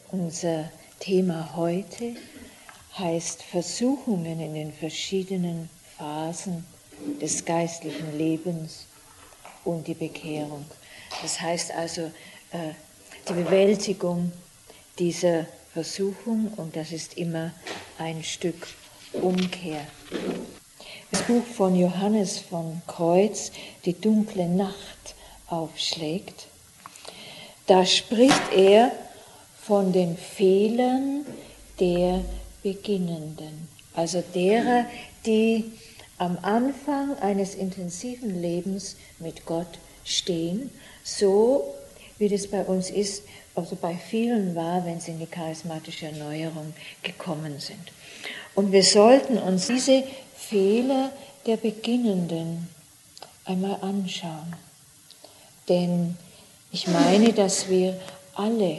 Unser Thema heute heißt Versuchungen in den verschiedenen Phasen des geistlichen Lebens und die Bekehrung. Das heißt also die Bewältigung dieser Versuchung, und das ist immer ein Stück Umkehr. Das Buch von Johannes vom Kreuz, die dunkle Nacht aufschlägt, da spricht er von den Fehlern der Beginnenden, also derer, die am Anfang eines intensiven Lebens mit Gott stehen, so wie das bei uns ist, also bei vielen war, wenn sie in die charismatische Erneuerung gekommen sind. Und wir sollten uns diese Fehler der Beginnenden einmal anschauen, denn ich meine, dass wir alle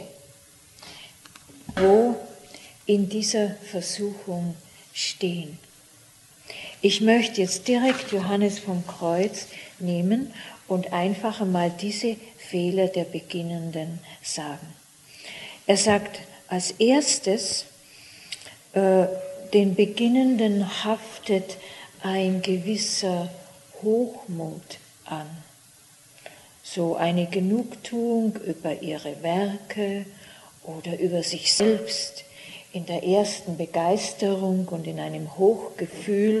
in dieser Versuchung stehen. Ich möchte jetzt direkt Johannes vom Kreuz nehmen und einfach einmal diese Fehler der Beginnenden sagen. Er sagt als erstes, den Beginnenden haftet ein gewisser Hochmut an. So eine Genugtuung über ihre Werke oder über sich selbst in der ersten Begeisterung und in einem Hochgefühl.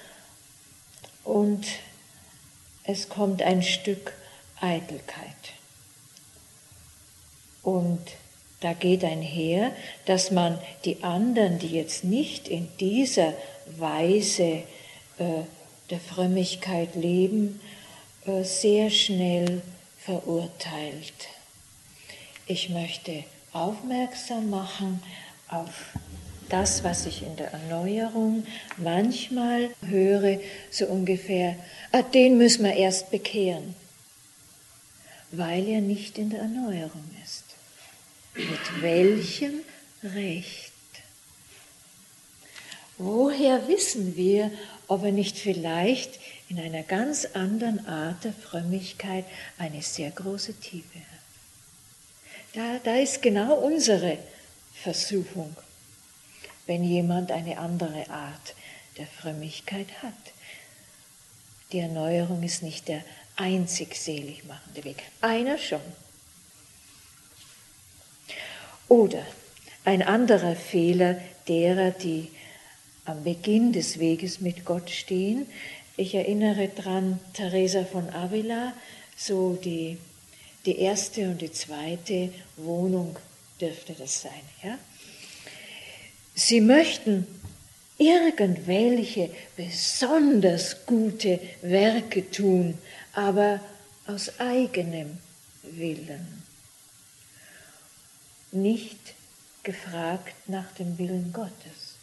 Und es kommt ein Stück Eitelkeit. Und da geht einher, dass man die anderen, die jetzt nicht in dieser Weise der Frömmigkeit leben, sehr schnell verurteilt. Ich möchte aufmerksam machen auf das, was ich in der Erneuerung manchmal höre, so ungefähr, den müssen wir erst bekehren, weil er nicht in der Erneuerung ist. Mit welchem Recht? Woher wissen wir, ob er nicht vielleicht in einer ganz anderen Art der Frömmigkeit eine sehr große Tiefe hat? Da ist genau unsere Versuchung, wenn jemand eine andere Art der Frömmigkeit hat. Die Erneuerung ist nicht der einzig selig machende Weg. Einer schon. Oder ein anderer Fehler derer, die am Beginn des Weges mit Gott stehen. Ich erinnere dran, Teresa von Avila, so die erste und die zweite Wohnung dürfte das sein. Ja? Sie möchten irgendwelche besonders gute Werke tun, aber aus eigenem Willen. Nicht gefragt nach dem Willen Gottes.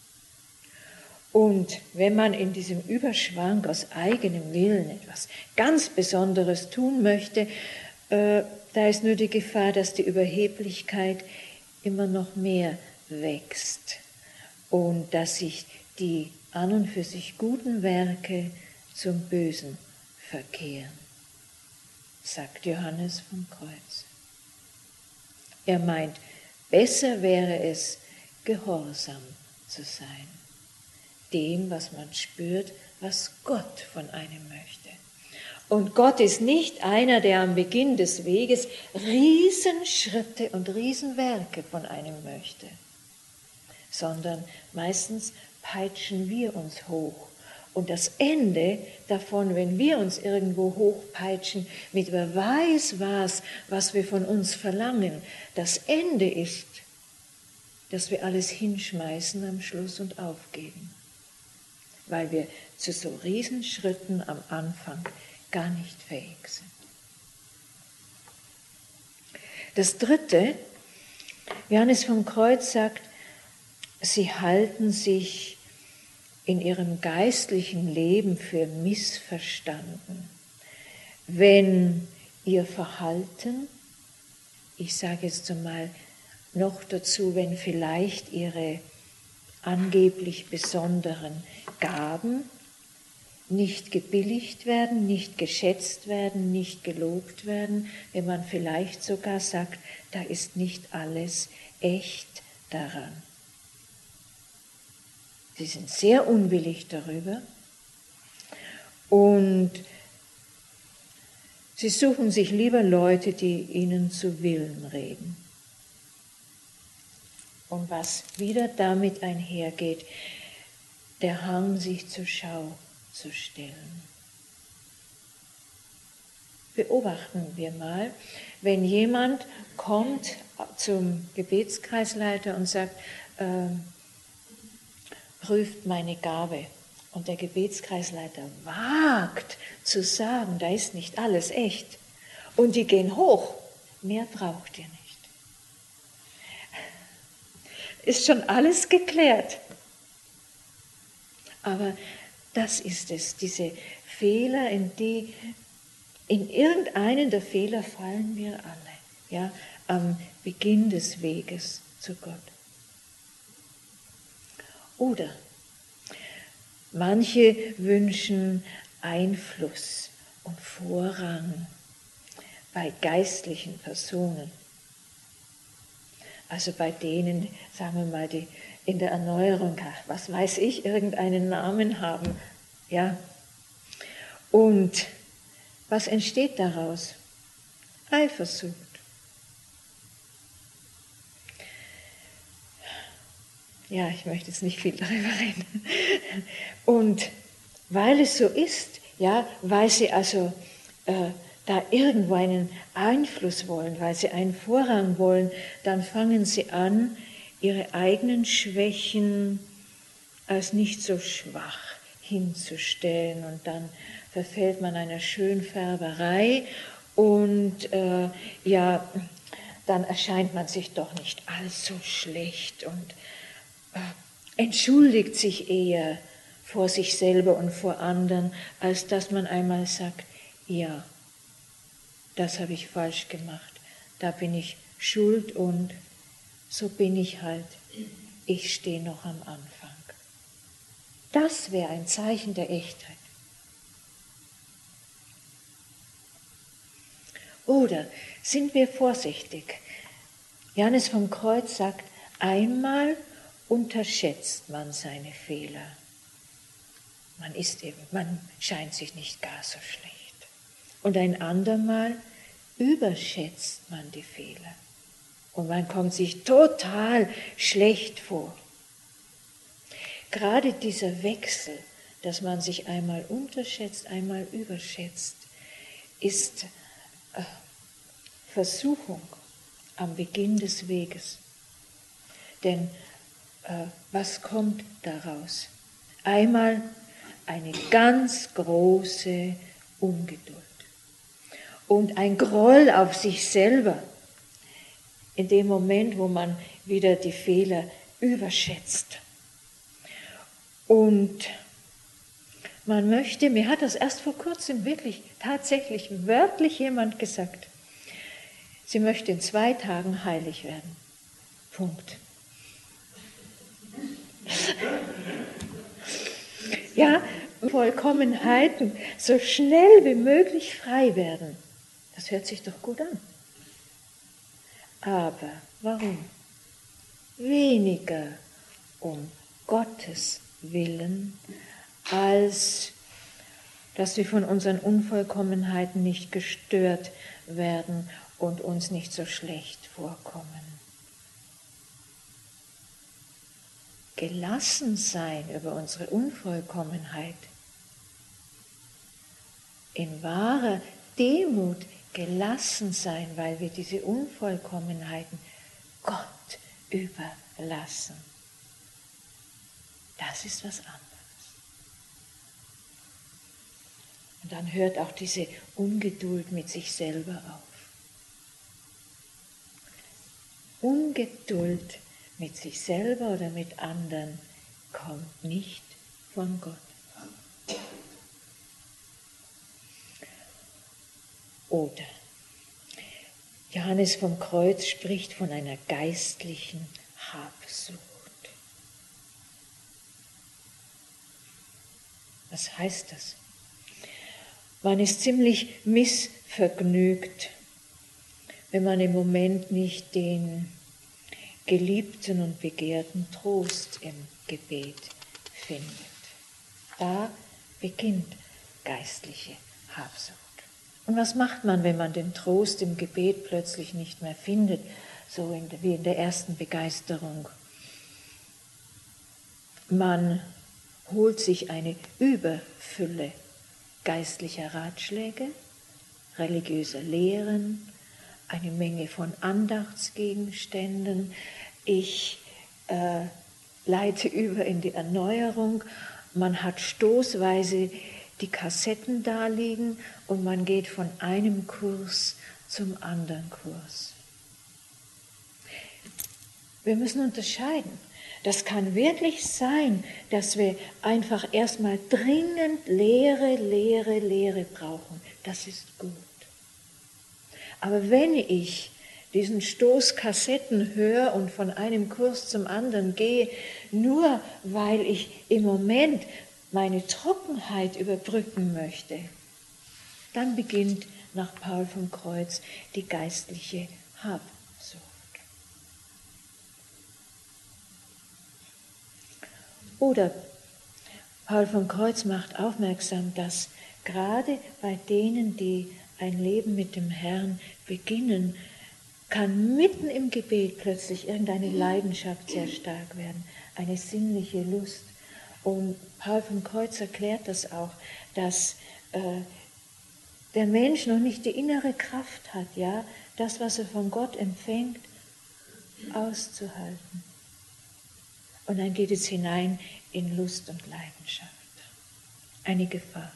Und wenn man in diesem Überschwang aus eigenem Willen etwas ganz Besonderes tun möchte, da ist nur die Gefahr, dass die Überheblichkeit immer noch mehr wächst und dass sich die an und für sich guten Werke zum Bösen verkehren, sagt Johannes vom Kreuz. Er meint, besser wäre es, gehorsam zu sein, dem, was man spürt, was Gott von einem möchte. Und Gott ist nicht einer, der am Beginn des Weges Riesenschritte und Riesenwerke von einem möchte, sondern meistens peitschen wir uns hoch. Und das Ende davon, wenn wir uns irgendwo hochpeitschen, mit wer weiß was wir von uns verlangen, das Ende ist, dass wir alles hinschmeißen am Schluss und aufgeben, weil wir zu so Riesenschritten am Anfang gar nicht fähig sind. Das Dritte, Johannes vom Kreuz sagt, sie halten sich in ihrem geistlichen Leben für missverstanden, wenn ihr Verhalten, ich sage jetzt einmal noch dazu, wenn vielleicht ihre angeblich besonderen Gaben nicht gebilligt werden, nicht geschätzt werden, nicht gelobt werden, wenn man vielleicht sogar sagt, da ist nicht alles echt daran. Sie sind sehr unwillig darüber und sie suchen sich lieber Leute, die ihnen zu Willen reden. Und was wieder damit einhergeht, der Hang, sich zur Schau zu stellen. Beobachten wir mal, wenn jemand kommt zum Gebetskreisleiter und sagt, prüft meine Gabe. Und der Gebetskreisleiter wagt zu sagen, da ist nicht alles echt. Und die gehen hoch. Mehr braucht ihr nicht. Ist schon alles geklärt. Aber das ist es, diese Fehler, in irgendeinen der Fehler fallen wir alle, ja, am Beginn des Weges zu Gott. Oder manche wünschen Einfluss und Vorrang bei geistlichen Personen. Also bei denen, sagen wir mal, die in der Erneuerung, was weiß ich, irgendeinen Namen haben. Ja. Und was entsteht daraus? Eifersucht. Ja, ich möchte jetzt nicht viel darüber reden. Und weil es so ist, ja, weil sie also da irgendwo einen Einfluss wollen, weil sie einen Vorrang wollen, dann fangen sie an, ihre eigenen Schwächen als nicht so schwach hinzustellen und dann verfällt man einer Schönfärberei und ja, dann erscheint man sich doch nicht allzu schlecht und entschuldigt sich eher vor sich selber und vor anderen, als dass man einmal sagt, ja, das habe ich falsch gemacht, da bin ich schuld und so bin ich halt, ich stehe noch am Anfang. Das wäre ein Zeichen der Echtheit. Oder sind wir vorsichtig? Johannes vom Kreuz sagt, einmal unterschätzt man seine Fehler. Man scheint sich nicht gar so schlecht. Und ein andermal überschätzt man die Fehler. Und man kommt sich total schlecht vor. Gerade dieser Wechsel, dass man sich einmal unterschätzt, einmal überschätzt, ist Versuchung am Beginn des Weges. Denn was kommt daraus? Einmal eine ganz große Ungeduld und ein Groll auf sich selber in dem Moment, wo man wieder die Fehler überschätzt. Und man möchte, mir hat das erst vor kurzem wirklich tatsächlich wörtlich jemand gesagt, sie möchte in 2 Tagen heilig werden. Punkt. Ja, Vollkommenheiten so schnell wie möglich frei werden. Das hört sich doch gut an. Aber warum? Weniger um Gottes Willen, als dass wir von unseren Unvollkommenheiten nicht gestört werden und uns nicht so schlecht vorkommen. Gelassen sein über unsere Unvollkommenheit, in wahrer Demut gelassen sein, weil wir diese Unvollkommenheiten Gott überlassen. Das ist was anderes. Und dann hört auch diese Ungeduld mit sich selber auf. Ungeduld mit sich selber oder mit anderen kommt nicht von Gott. Oder Johannes vom Kreuz spricht von einer geistlichen Habsucht. Was heißt das? Man ist ziemlich missvergnügt, wenn man im Moment nicht den geliebten und begehrten Trost im Gebet findet. Da beginnt geistliche Habsucht. Und was macht man, wenn man den Trost im Gebet plötzlich nicht mehr findet, so wie in der ersten Begeisterung? Man holt sich eine Überfülle geistlicher Ratschläge, religiöser Lehren, eine Menge von Andachtsgegenständen. Ich leite über in die Erneuerung. Man hat stoßweise die Kassetten da liegen und man geht von einem Kurs zum anderen Kurs. Wir müssen unterscheiden. Das kann wirklich sein, dass wir einfach erstmal dringend Lehre brauchen. Das ist gut. Aber wenn ich diesen Stoß Kassetten höre und von einem Kurs zum anderen gehe, nur weil ich im Moment meine Trockenheit überbrücken möchte, dann beginnt nach Paul vom Kreuz die geistliche Habsucht. Oder Paul vom Kreuz macht aufmerksam, dass gerade bei denen, die ein Leben mit dem Herrn beginnen, kann mitten im Gebet plötzlich irgendeine Leidenschaft sehr stark werden, eine sinnliche Lust. Und Paul vom Kreuz erklärt das auch, dass der Mensch noch nicht die innere Kraft hat, ja, das, was er von Gott empfängt, auszuhalten. Und dann geht es hinein in Lust und Leidenschaft. Eine Gefahr.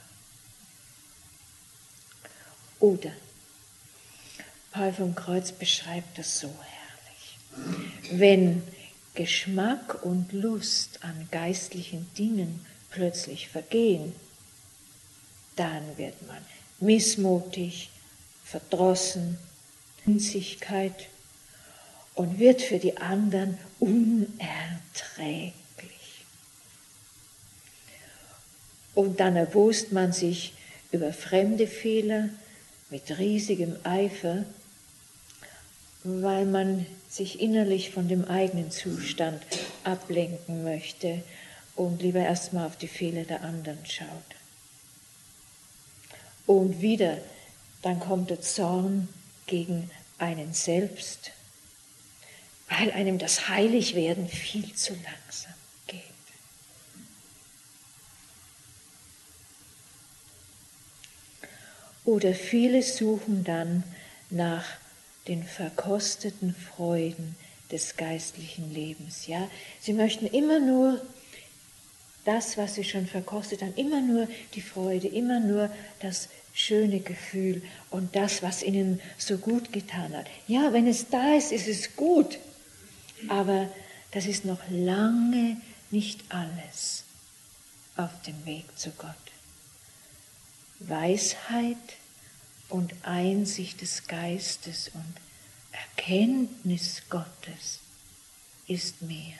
Oder Paul vom Kreuz beschreibt das so herrlich. Wenn Geschmack und Lust an geistlichen Dingen plötzlich vergehen, dann wird man missmutig, verdrossen, Hinsigkeit und wird für die anderen unerträglich. Und dann erbost man sich über fremde Fehler mit riesigem Eifer, weil man sich innerlich von dem eigenen Zustand ablenken möchte und lieber erstmal auf die Fehler der anderen schaut. Und wieder, dann kommt der Zorn gegen einen selbst, weil einem das Heiligwerden viel zu langsam geht. Oder viele suchen dann nach den verkosteten Freuden des geistlichen Lebens. Ja? Sie möchten immer nur das, was sie schon verkostet haben, immer nur die Freude, immer nur das schöne Gefühl und das, was ihnen so gut getan hat. Ja, wenn es da ist, ist es gut, aber das ist noch lange nicht alles auf dem Weg zu Gott. Weisheit und Einsicht des Geistes und Erkenntnis Gottes ist mehr.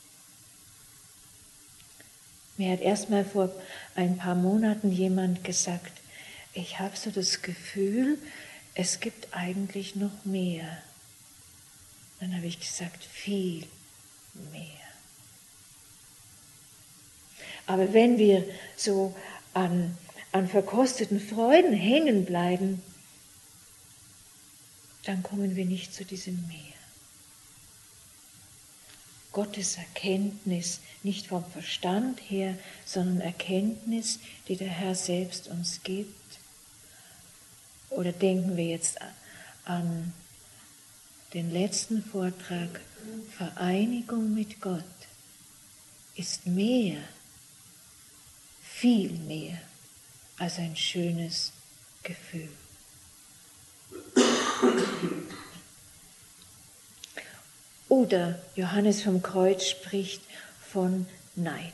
Mir hat erst mal vor ein paar Monaten jemand gesagt, ich habe so das Gefühl, es gibt eigentlich noch mehr. Dann habe ich gesagt, viel mehr. Aber wenn wir so an verkosteten Freuden hängen bleiben, dann kommen wir nicht zu diesem Meer. Gottes Erkenntnis, nicht vom Verstand her, sondern Erkenntnis, die der Herr selbst uns gibt. Oder denken wir jetzt an den letzten Vortrag, Vereinigung mit Gott ist mehr, viel mehr als ein schönes Gefühl. Oder Johannes vom Kreuz spricht von Neid.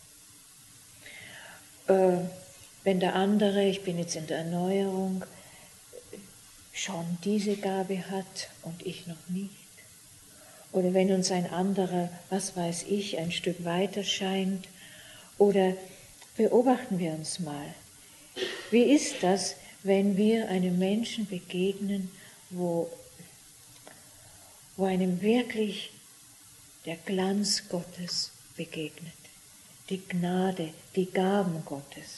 Wenn der andere, ich bin jetzt in der Erneuerung, schon diese Gabe hat und ich noch nicht. Oder wenn uns ein anderer, was weiß ich, ein Stück weiter scheint. Oder beobachten wir uns mal. Wie ist das, wenn wir einem Menschen begegnen, wo einem wirklich der Glanz Gottes begegnet, die Gnade, die Gaben Gottes?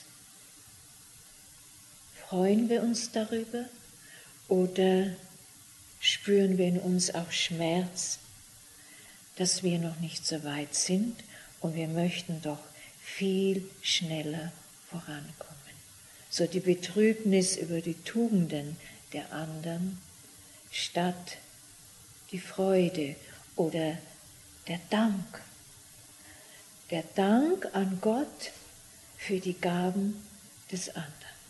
Freuen wir uns darüber oder spüren wir in uns auch Schmerz, dass wir noch nicht so weit sind und wir möchten doch viel schneller vorankommen? So die Betrübnis über die Tugenden der anderen statt die Freude oder der Dank. Der Dank an Gott für die Gaben des anderen.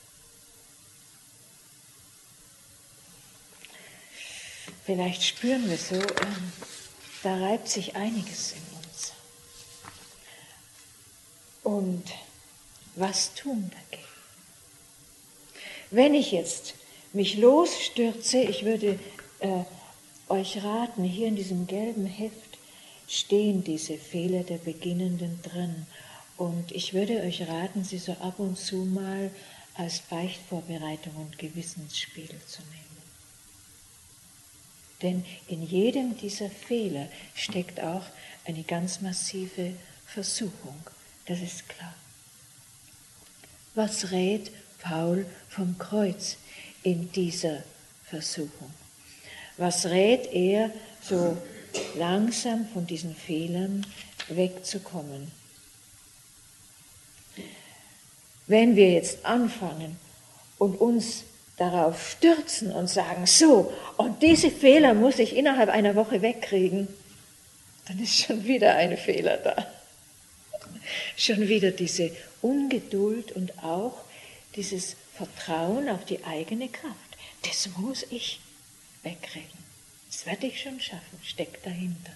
Vielleicht spüren wir so, da reibt sich einiges in uns. Und was tun dagegen? Wenn ich jetzt mich losstürze, ich würde euch raten, hier in diesem gelben Heft stehen diese Fehler der Beginnenden drin. Und ich würde euch raten, sie so ab und zu mal als Beichtvorbereitung und Gewissensspiegel zu nehmen. Denn in jedem dieser Fehler steckt auch eine ganz massive Versuchung, das ist klar. Was rät Paul vom Kreuz in dieser Versuchung? Was rät er, so langsam von diesen Fehlern wegzukommen? Wenn wir jetzt anfangen und uns darauf stürzen und sagen, so, und diese Fehler muss ich innerhalb einer Woche wegkriegen, dann ist schon wieder ein Fehler da. Schon wieder diese Ungeduld und auch dieses Vertrauen auf die eigene Kraft. Das muss ich wegkriegen. Das werde ich schon schaffen, steckt dahinter.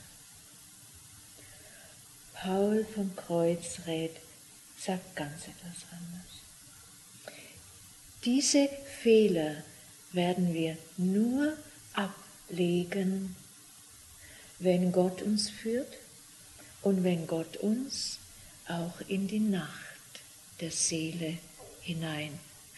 Paul vom Kreuz sagt ganz etwas anderes. Diese Fehler werden wir nur ablegen, wenn Gott uns führt und wenn Gott uns auch in die Nacht der Seele hineinführt.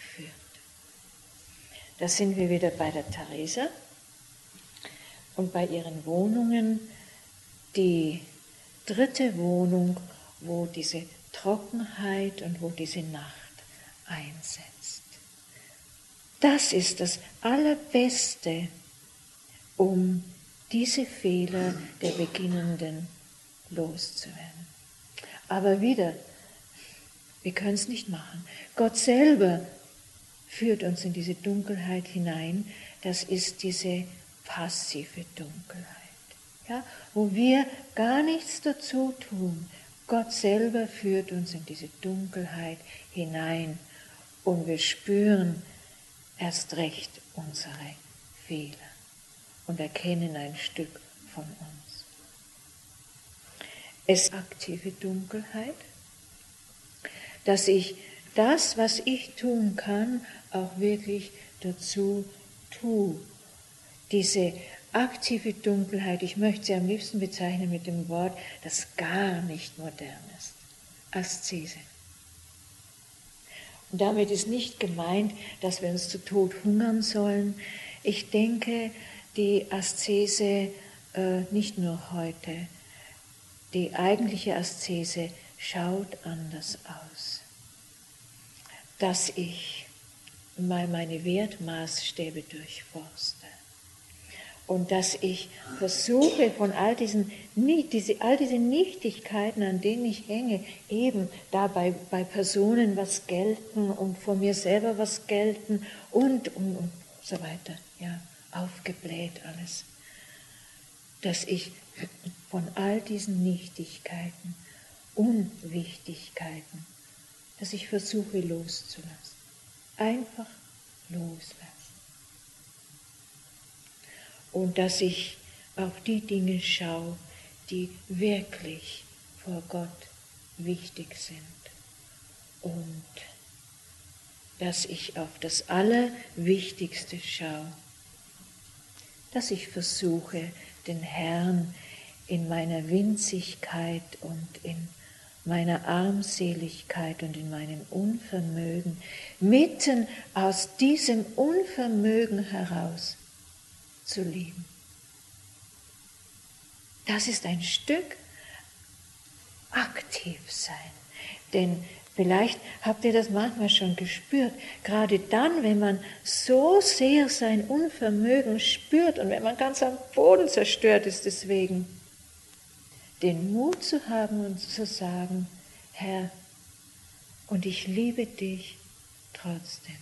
Da sind wir wieder bei der Theresa und bei ihren Wohnungen. Die dritte Wohnung, wo diese Trockenheit und wo diese Nacht einsetzt. Das ist das Allerbeste, um diese Fehler der Beginnenden loszuwerden. Aber wieder, wir können es nicht machen. Gott selber führt uns in diese Dunkelheit hinein. Das ist diese passive Dunkelheit, ja, wo wir gar nichts dazu tun. Gott selber führt uns in diese Dunkelheit hinein und wir spüren erst recht unsere Fehler und erkennen ein Stück von uns. Es ist aktive Dunkelheit, dass ich das, was ich tun kann, auch wirklich dazu tue. Diese aktive Dunkelheit, ich möchte sie am liebsten bezeichnen mit dem Wort, das gar nicht modern ist, Aszese. Und damit ist nicht gemeint, dass wir uns zu Tod hungern sollen. Ich denke, die Aszese, nicht nur heute, die eigentliche Aszese schaut anders aus. Dass ich mal meine Wertmaßstäbe durchforste und dass ich versuche, von all diese Nichtigkeiten, an denen ich hänge, eben dabei bei Personen was gelten und von mir selber was gelten und so weiter, ja, aufgebläht alles, dass ich von all diesen Nichtigkeiten, Unwichtigkeiten, dass ich versuche loszulassen. Einfach loslassen. Und dass ich auf die Dinge schaue, die wirklich vor Gott wichtig sind. Und dass ich auf das Allerwichtigste schaue. Dass ich versuche, den Herrn in meiner Winzigkeit und in meiner Armseligkeit und in meinem Unvermögen, mitten aus diesem Unvermögen heraus zu leben. Das ist ein Stück aktiv sein. Denn vielleicht habt ihr das manchmal schon gespürt, gerade dann, wenn man so sehr sein Unvermögen spürt und wenn man ganz am Boden zerstört ist deswegen, den Mut zu haben und zu sagen, Herr, und ich liebe dich trotzdem.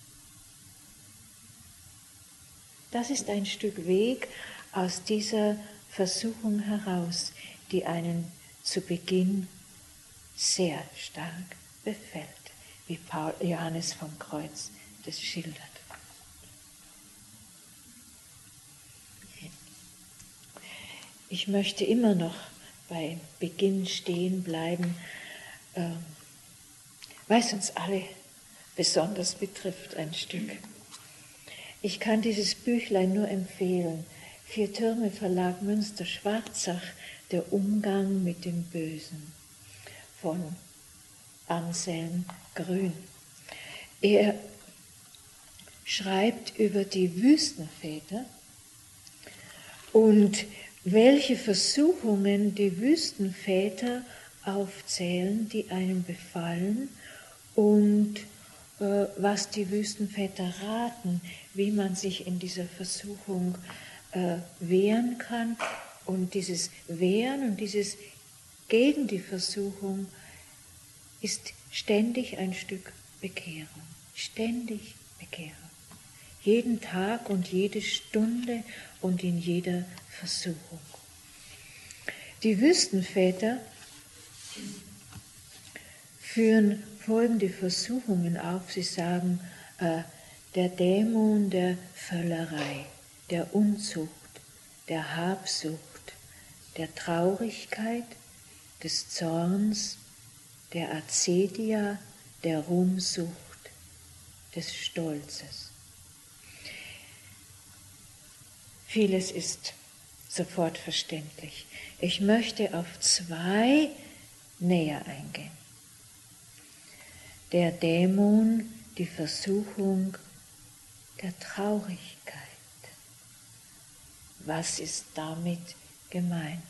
Das ist ein Stück Weg aus dieser Versuchung heraus, die einen zu Beginn sehr stark befällt, wie Johannes vom Kreuz das schildert. Ich möchte immer noch bei Beginn stehen bleiben, weil es uns alle besonders betrifft, ein Stück. Ich kann dieses Büchlein nur empfehlen. 4 Türme Verlag Münster-Schwarzach, Der Umgang mit dem Bösen von Anselm Grün. Er schreibt über die Wüstenväter und welche Versuchungen die Wüstenväter aufzählen, die einem befallen und was die Wüstenväter raten, wie man sich in dieser Versuchung wehren kann. Und dieses Wehren und dieses gegen die Versuchung ist ständig ein Stück Bekehrung. Ständig Bekehrung. Jeden Tag und jede Stunde und in jeder Versuchung. Die Wüstenväter führen folgende Versuchungen auf. Sie sagen, der Dämon der Völlerei, der Unzucht, der Habsucht, der Traurigkeit, des Zorns, der Acedia, der Ruhmsucht, des Stolzes. Vieles ist sofort verständlich. Ich möchte auf 2 näher eingehen. Der Dämon, die Versuchung der Traurigkeit. Was ist damit gemeint?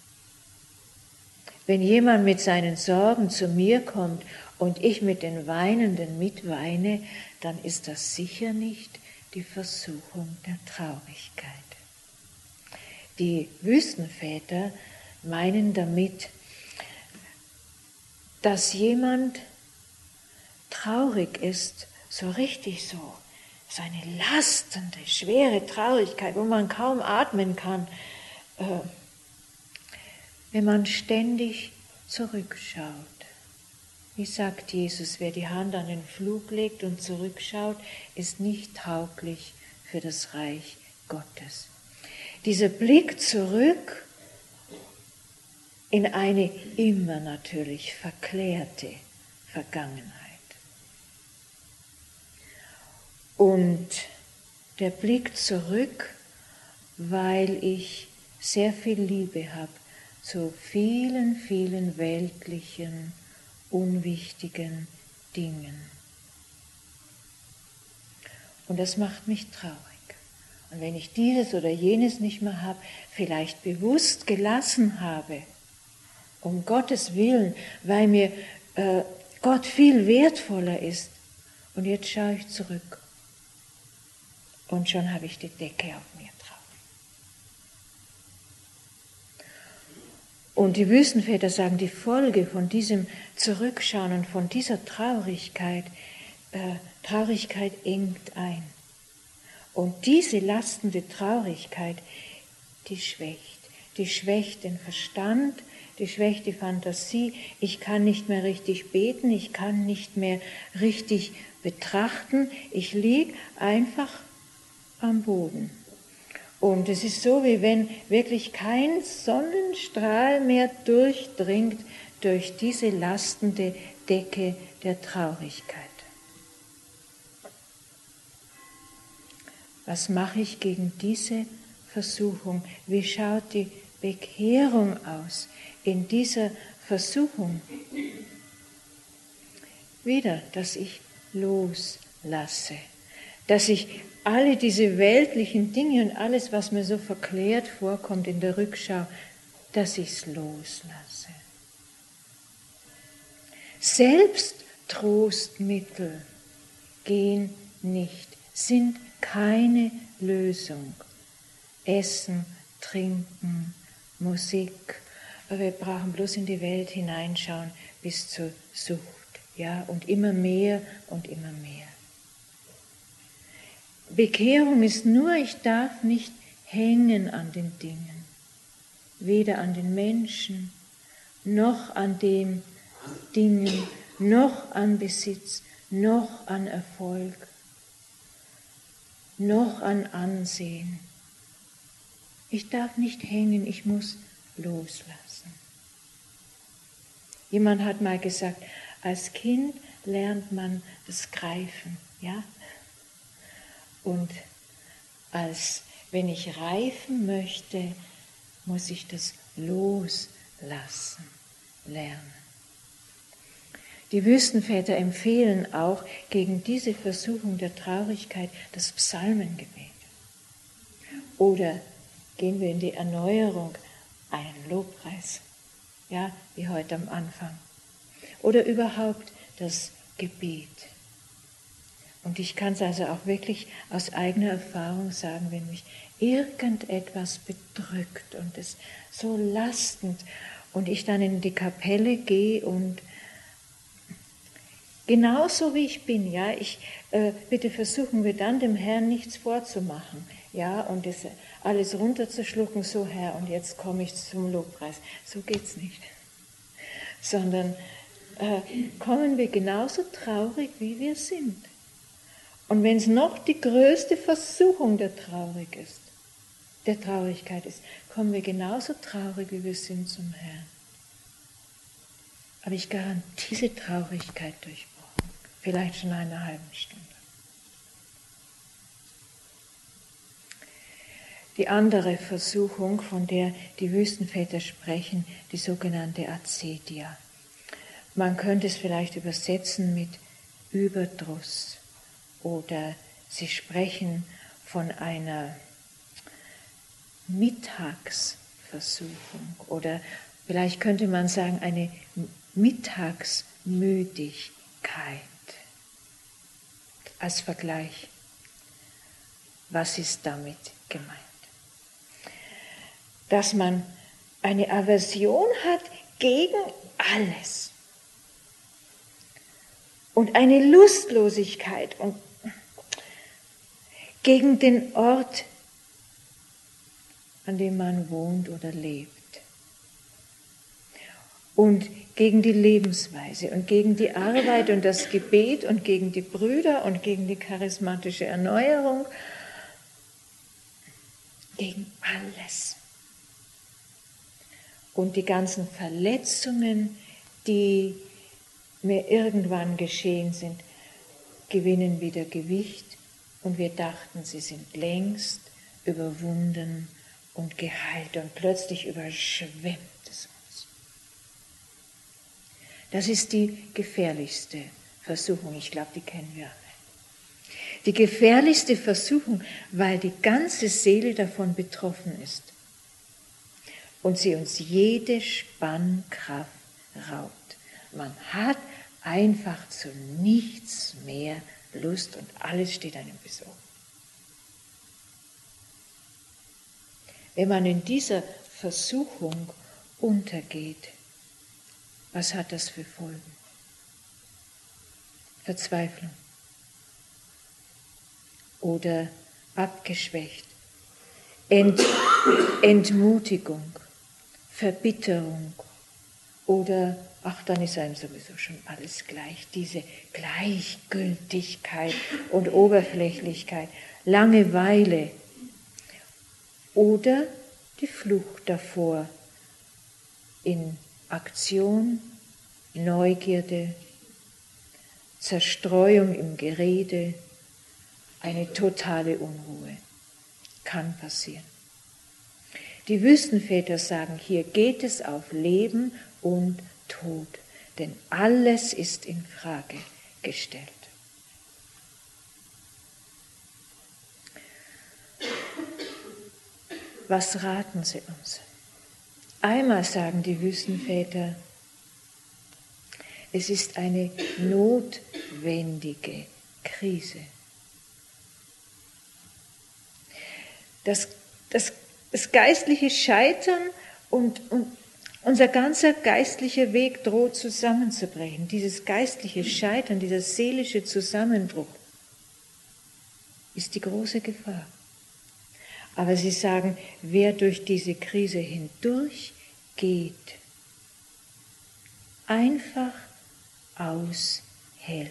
Wenn jemand mit seinen Sorgen zu mir kommt und ich mit den Weinenden mitweine, dann ist das sicher nicht die Versuchung der Traurigkeit. Die Wüstenväter meinen damit, dass jemand traurig ist, so richtig so eine lastende, schwere Traurigkeit, wo man kaum atmen kann, wenn man ständig zurückschaut. Wie sagt Jesus, wer die Hand an den Flug legt und zurückschaut, ist nicht tauglich für das Reich Gottes. Dieser Blick zurück in eine immer natürlich verklärte Vergangenheit. Und der Blick zurück, weil ich sehr viel Liebe habe zu vielen, vielen weltlichen, unwichtigen Dingen. Und das macht mich traurig. Und wenn ich dieses oder jenes nicht mehr habe, vielleicht bewusst gelassen habe, um Gottes Willen, weil mir Gott viel wertvoller ist, und jetzt schaue ich zurück. Und schon habe ich die Decke auf mir drauf. Und die Wüstenväter sagen, die Folge von diesem Zurückschauen und von dieser Traurigkeit, Traurigkeit engt ein. Und diese lastende Traurigkeit, die schwächt den Verstand, die schwächt die Fantasie. Ich kann nicht mehr richtig beten, ich kann nicht mehr richtig betrachten. Ich liege einfach am Boden. Und es ist so, wie wenn wirklich kein Sonnenstrahl mehr durchdringt durch diese lastende Decke der Traurigkeit. Was mache ich gegen diese Versuchung? Wie schaut die Bekehrung aus in dieser Versuchung. Wieder, dass ich loslasse, dass ich alle diese weltlichen Dinge und alles, was mir so verklärt vorkommt in der Rückschau, dass ich es loslasse. Selbsttrostmittel gehen nicht, sind keine Lösung. Essen, Trinken, Musik, aber wir brauchen bloß in die Welt hineinschauen bis zur Sucht, ja, und immer mehr und immer mehr. Bekehrung ist nur, ich darf nicht hängen an den Dingen, weder an den Menschen, noch an den Dingen, noch an Besitz, noch an Erfolg, noch an Ansehen. Ich darf nicht hängen, ich muss loslassen. Jemand hat mal gesagt, als Kind lernt man das Greifen, ja? Und wenn ich reifen möchte, muss ich das Loslassen lernen. Die Wüstenväter empfehlen auch gegen diese Versuchung der Traurigkeit das Psalmengebet. Oder gehen wir in die Erneuerung, einen Lobpreis, ja, wie heute am Anfang. Oder überhaupt das Gebet. Und ich kann es also auch wirklich aus eigener Erfahrung sagen, wenn mich irgendetwas bedrückt und es so lastend und ich dann in die Kapelle gehe und genauso wie ich bin, ja, bitte versuchen wir dann dem Herrn nichts vorzumachen, ja, und das alles runterzuschlucken, so Herr, und jetzt komme ich zum Lobpreis. So geht's nicht. Sondern kommen wir genauso traurig, wie wir sind. Und wenn es noch die größte Versuchung der Traurigkeit ist, kommen wir genauso traurig, wie wir sind zum Herrn. Aber ich garantiere diese Traurigkeit durchbrochen, vielleicht schon eine halbe Stunde. Die andere Versuchung, von der die Wüstenväter sprechen, die sogenannte Acedia. Man könnte es vielleicht übersetzen mit Überdruss. Oder sie sprechen von einer Mittagsversuchung oder vielleicht könnte man sagen eine Mittagsmüdigkeit als Vergleich. Was ist damit gemeint? Dass man eine Aversion hat gegen alles und eine Lustlosigkeit und gegen den Ort, an dem man wohnt oder lebt. Und gegen die Lebensweise und gegen die Arbeit und das Gebet und gegen die Brüder und gegen die charismatische Erneuerung. Gegen alles. Und die ganzen Verletzungen, die mir irgendwann geschehen sind, gewinnen wieder Gewicht. Und wir dachten, sie sind längst überwunden und geheilt. Und plötzlich überschwemmt es uns. Das ist die gefährlichste Versuchung. Ich glaube, die kennen wir alle. Die gefährlichste Versuchung, weil die ganze Seele davon betroffen ist. Und sie uns jede Spannkraft raubt. Man hat einfach zu nichts mehr Lust und alles steht einem besorgt. Wenn man in dieser Versuchung untergeht, was hat das für Folgen? Verzweiflung oder abgeschwächt, Entmutigung, Verbitterung oder, ach, dann ist einem sowieso schon alles gleich, diese Gleichgültigkeit und Oberflächlichkeit, Langeweile oder die Flucht davor in Aktion, Neugierde, Zerstreuung im Gerede, eine totale Unruhe. Kann passieren. Die Wüstenväter sagen, hier geht es auf Leben und Tod, denn alles ist in Frage gestellt. Was raten sie uns? Einmal sagen die Wüstenväter, es ist eine notwendige Krise. Das geistliche Scheitern und unser ganzer geistlicher Weg droht zusammenzubrechen. Dieses geistliche Scheitern, dieser seelische Zusammenbruch ist die große Gefahr. Aber sie sagen, wer durch diese Krise hindurch geht, einfach aushält,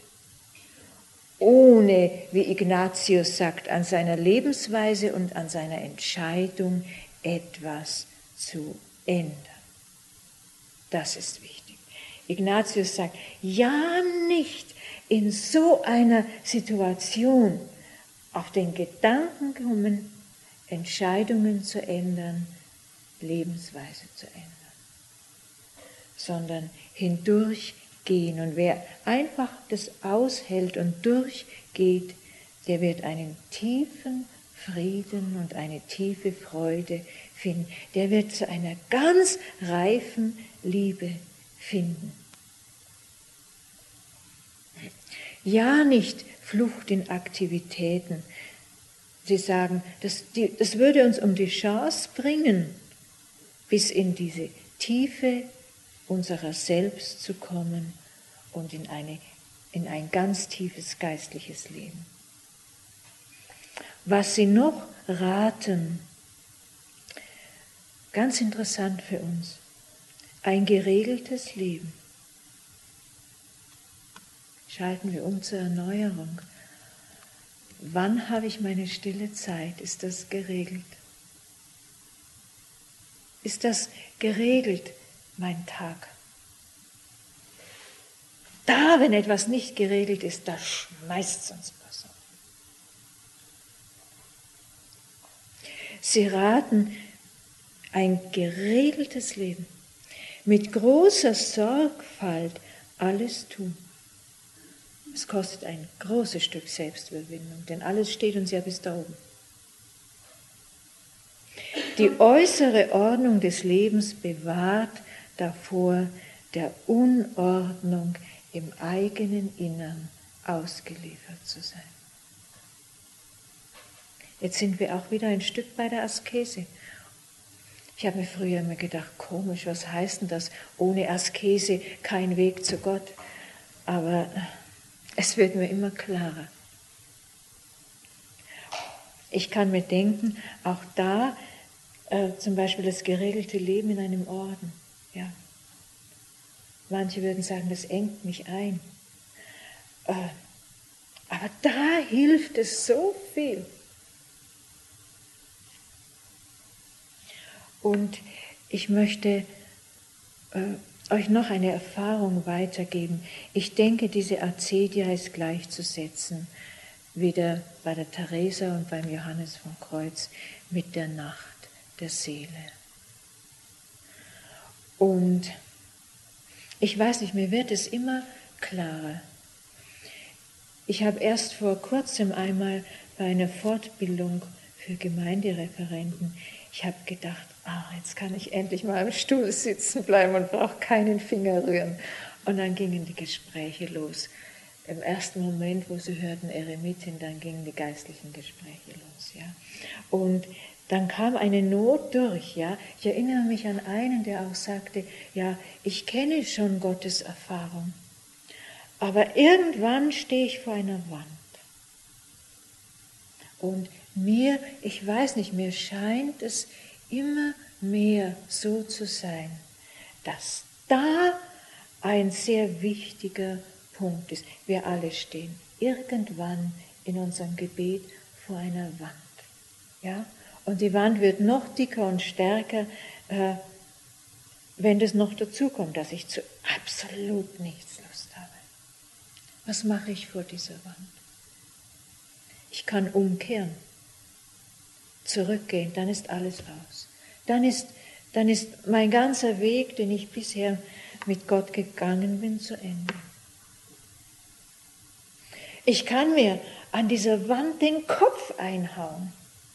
ohne, wie Ignatius sagt, an seiner Lebensweise und an seiner Entscheidung etwas zu ändern. Das ist wichtig. Ignatius sagt, ja nicht in so einer Situation auf den Gedanken kommen, Entscheidungen zu ändern, Lebensweise zu ändern, sondern hindurchgehen. Und wer einfach das aushält und durchgeht, der wird einen tiefen Frieden und eine tiefe Freude finden. Der wird zu einer ganz reifen Liebe finden. Ja, nicht Flucht in Aktivitäten. Sie sagen, das würde uns um die Chance bringen, bis in diese Tiefe unserer selbst zu kommen und in ein ganz tiefes geistliches Leben. Was sie noch raten, ganz interessant für uns, ein geregeltes Leben. Schalten wir um zur Erneuerung. Wann habe ich meine stille Zeit? Ist das geregelt? Ist das geregelt, mein Tag? Da, wenn etwas nicht geregelt ist, da schmeißt es uns was auf. Sie raten ein geregeltes Leben, mit großer Sorgfalt alles tun. Es kostet ein großes Stück Selbstüberwindung, denn alles steht uns ja bis da oben. Die äußere Ordnung des Lebens bewahrt davor, der Unordnung im eigenen Innern ausgeliefert zu sein. Jetzt sind wir auch wieder ein Stück bei der Askese. Ich habe mir früher immer gedacht, komisch, was heißt denn das? Ohne Askese kein Weg zu Gott. Aber es wird mir immer klarer. Ich kann mir denken, auch da zum Beispiel das geregelte Leben in einem Orden. Ja. Manche würden sagen, das engt mich ein. Aber da hilft es so viel. Und ich möchte euch noch eine Erfahrung weitergeben. Ich denke, diese Acedia ist gleichzusetzen, wieder bei der Teresa und beim Johannes vom Kreuz, mit der Nacht der Seele. Und ich weiß nicht, mir wird es immer klarer. Ich habe erst vor kurzem einmal bei einer Fortbildung für Gemeindereferenten, ich habe gedacht, jetzt kann ich endlich mal am Stuhl sitzen bleiben und brauche keinen Finger rühren. Und dann gingen die Gespräche los. Im ersten Moment, wo sie hörten Eremitin, dann gingen die geistlichen Gespräche los. Ja. Und dann kam eine Not durch. Ja. Ich erinnere mich an einen, der auch sagte, ja, ich kenne schon Gottes Erfahrung, aber irgendwann stehe ich vor einer Wand. Und ich weiß nicht, mir scheint es immer mehr so zu sein, dass da ein sehr wichtiger Punkt ist. Wir alle stehen irgendwann in unserem Gebet vor einer Wand. Ja? Und die Wand wird noch dicker und stärker, wenn das noch dazu kommt, dass ich zu absolut nichts Lust habe. Was mache ich vor dieser Wand? Ich kann umkehren, zurückgehen, dann ist alles aus. Dann ist mein ganzer Weg, den ich bisher mit Gott gegangen bin, zu Ende. Ich kann mir an dieser Wand den Kopf einhauen.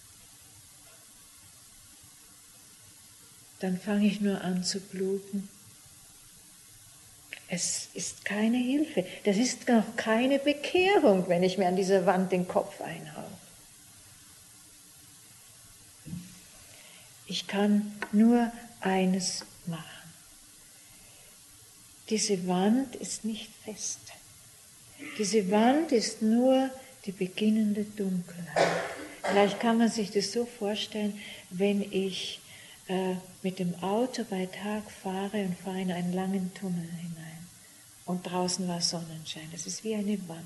Dann fange ich nur an zu bluten. Es ist keine Hilfe. Das ist noch keine Bekehrung, wenn ich mir an dieser Wand den Kopf einhaue. Ich kann nur eines machen. Diese Wand ist nicht fest. Diese Wand ist nur die beginnende Dunkelheit. Vielleicht kann man sich das so vorstellen, wenn ich mit dem Auto bei Tag fahre und fahre in einen langen Tunnel hinein. Und draußen war Sonnenschein. Das ist wie eine Wand.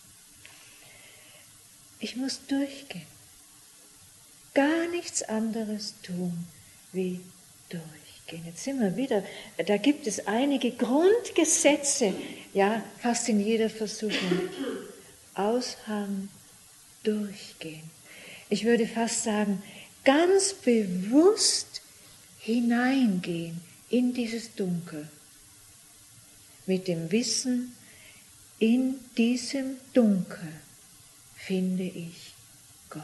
Ich muss durchgehen. Gar nichts anderes tun, wie durchgehen. Jetzt sind wir wieder, da gibt es einige Grundgesetze, ja, fast in jeder Versuchung. Ausharren, durchgehen. Ich würde fast sagen, ganz bewusst hineingehen in dieses Dunkel. Mit dem Wissen, in diesem Dunkel finde ich Gott.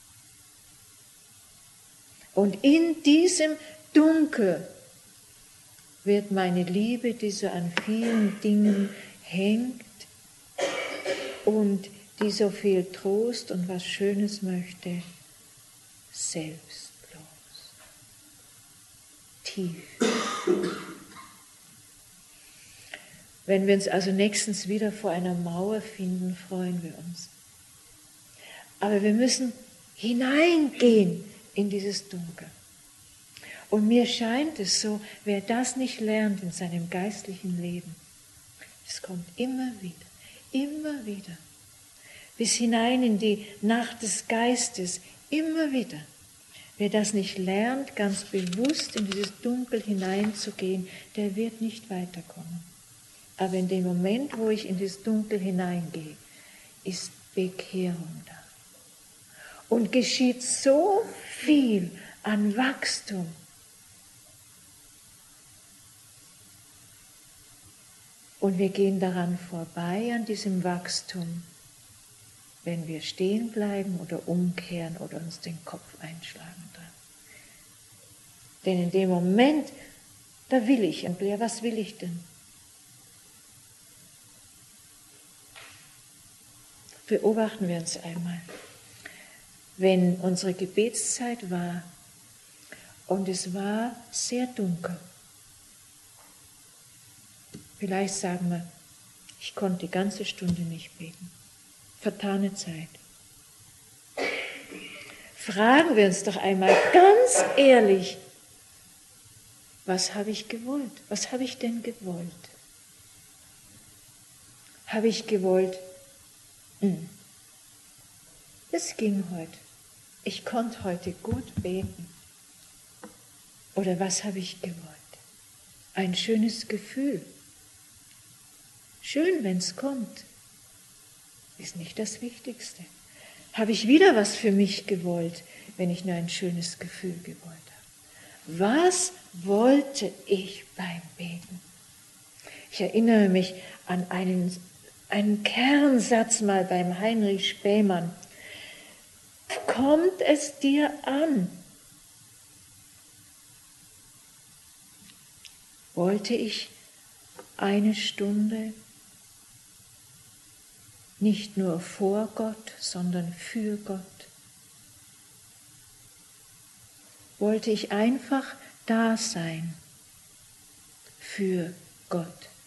Und in diesem Dunkel wird meine Liebe, die so an vielen Dingen hängt und die so viel Trost und was Schönes möchte, selbstlos. Tief. Wenn wir uns also nächstens wieder vor einer Mauer finden, freuen wir uns. Aber wir müssen hineingehen in dieses Dunkel. Und mir scheint es so, wer das nicht lernt in seinem geistlichen Leben, es kommt immer wieder, bis hinein in die Nacht des Geistes, immer wieder. Wer das nicht lernt, ganz bewusst in dieses Dunkel hineinzugehen, der wird nicht weiterkommen. Aber in dem Moment, wo ich in dieses Dunkel hineingehe, ist Bekehrung da. Und geschieht so viel an Wachstum. Und wir gehen daran vorbei, an diesem Wachstum, wenn wir stehen bleiben oder umkehren oder uns den Kopf einschlagen dran. Denn in dem Moment, da will ich, und ja, was will ich denn? Beobachten wir uns einmal. Wenn unsere Gebetszeit war und es war sehr dunkel, vielleicht sagen wir, ich konnte die ganze Stunde nicht beten. Vertane Zeit. Fragen wir uns doch einmal ganz ehrlich, was habe ich gewollt? Was habe ich denn gewollt? Habe ich gewollt, es ging heute. Ich konnte heute gut beten. Oder was habe ich gewollt? Ein schönes Gefühl. Schön, wenn es kommt. Ist nicht das Wichtigste. Habe ich wieder was für mich gewollt, wenn ich nur ein schönes Gefühl gewollt habe? Was wollte ich beim Beten? Ich erinnere mich an einen Kernsatz mal beim Heinrich Spähmann. Kommt es dir an? Wollte ich eine Stunde nicht nur vor Gott, sondern für Gott? Wollte ich einfach da sein für Gott?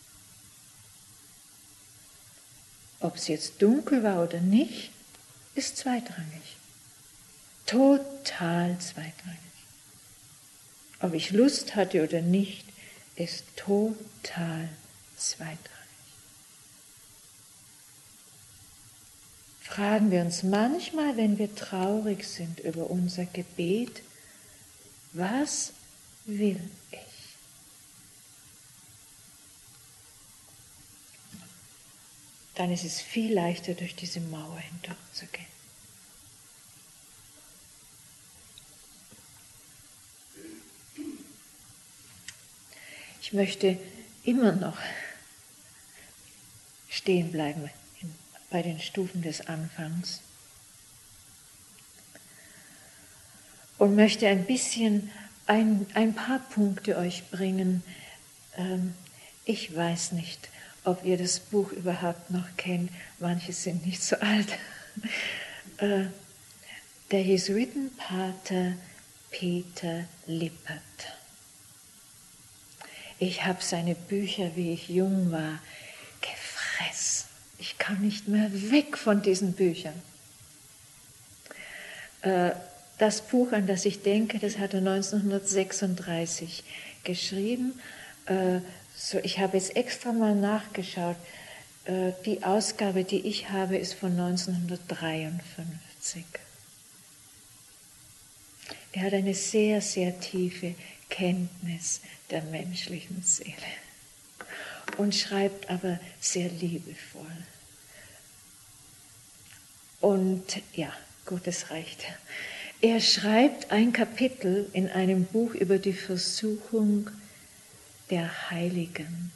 Ob es jetzt dunkel war oder nicht, ist zweitrangig. Total zweitrangig. Ob ich Lust hatte oder nicht, ist total zweitrangig. Fragen wir uns manchmal, wenn wir traurig sind über unser Gebet, was will ich? Dann ist es viel leichter, durch diese Mauer hindurchzugehen. Ich möchte immer noch stehen bleiben bei den Stufen des Anfangs und möchte ein bisschen ein paar Punkte euch bringen. Ich weiß nicht, ob ihr das Buch überhaupt noch kennt. Manche sind nicht so alt. Der Jesuitenpater Peter Lippert. Ich habe seine Bücher, wie ich jung war, gefressen. Ich kam nicht mehr weg von diesen Büchern. Das Buch, an das ich denke, das hat er 1936 geschrieben. Ich habe jetzt extra mal nachgeschaut. Die Ausgabe, die ich habe, ist von 1953. Er hat eine sehr, sehr tiefe Kenntnis der menschlichen Seele und schreibt aber sehr liebevoll. Und ja, gut, es reicht. Er schreibt ein Kapitel in einem Buch über die Versuchung der Heiligen.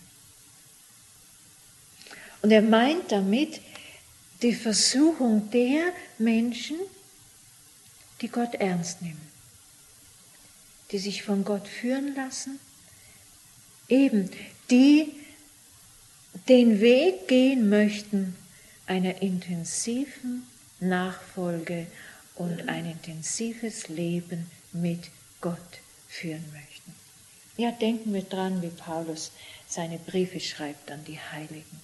Und er meint damit die Versuchung der Menschen, die Gott ernst nehmen, die sich von Gott führen lassen, eben die den Weg gehen möchten einer intensiven Nachfolge und ein intensives Leben mit Gott führen möchten. Ja, denken wir dran, wie Paulus seine Briefe schreibt an die Heiligen.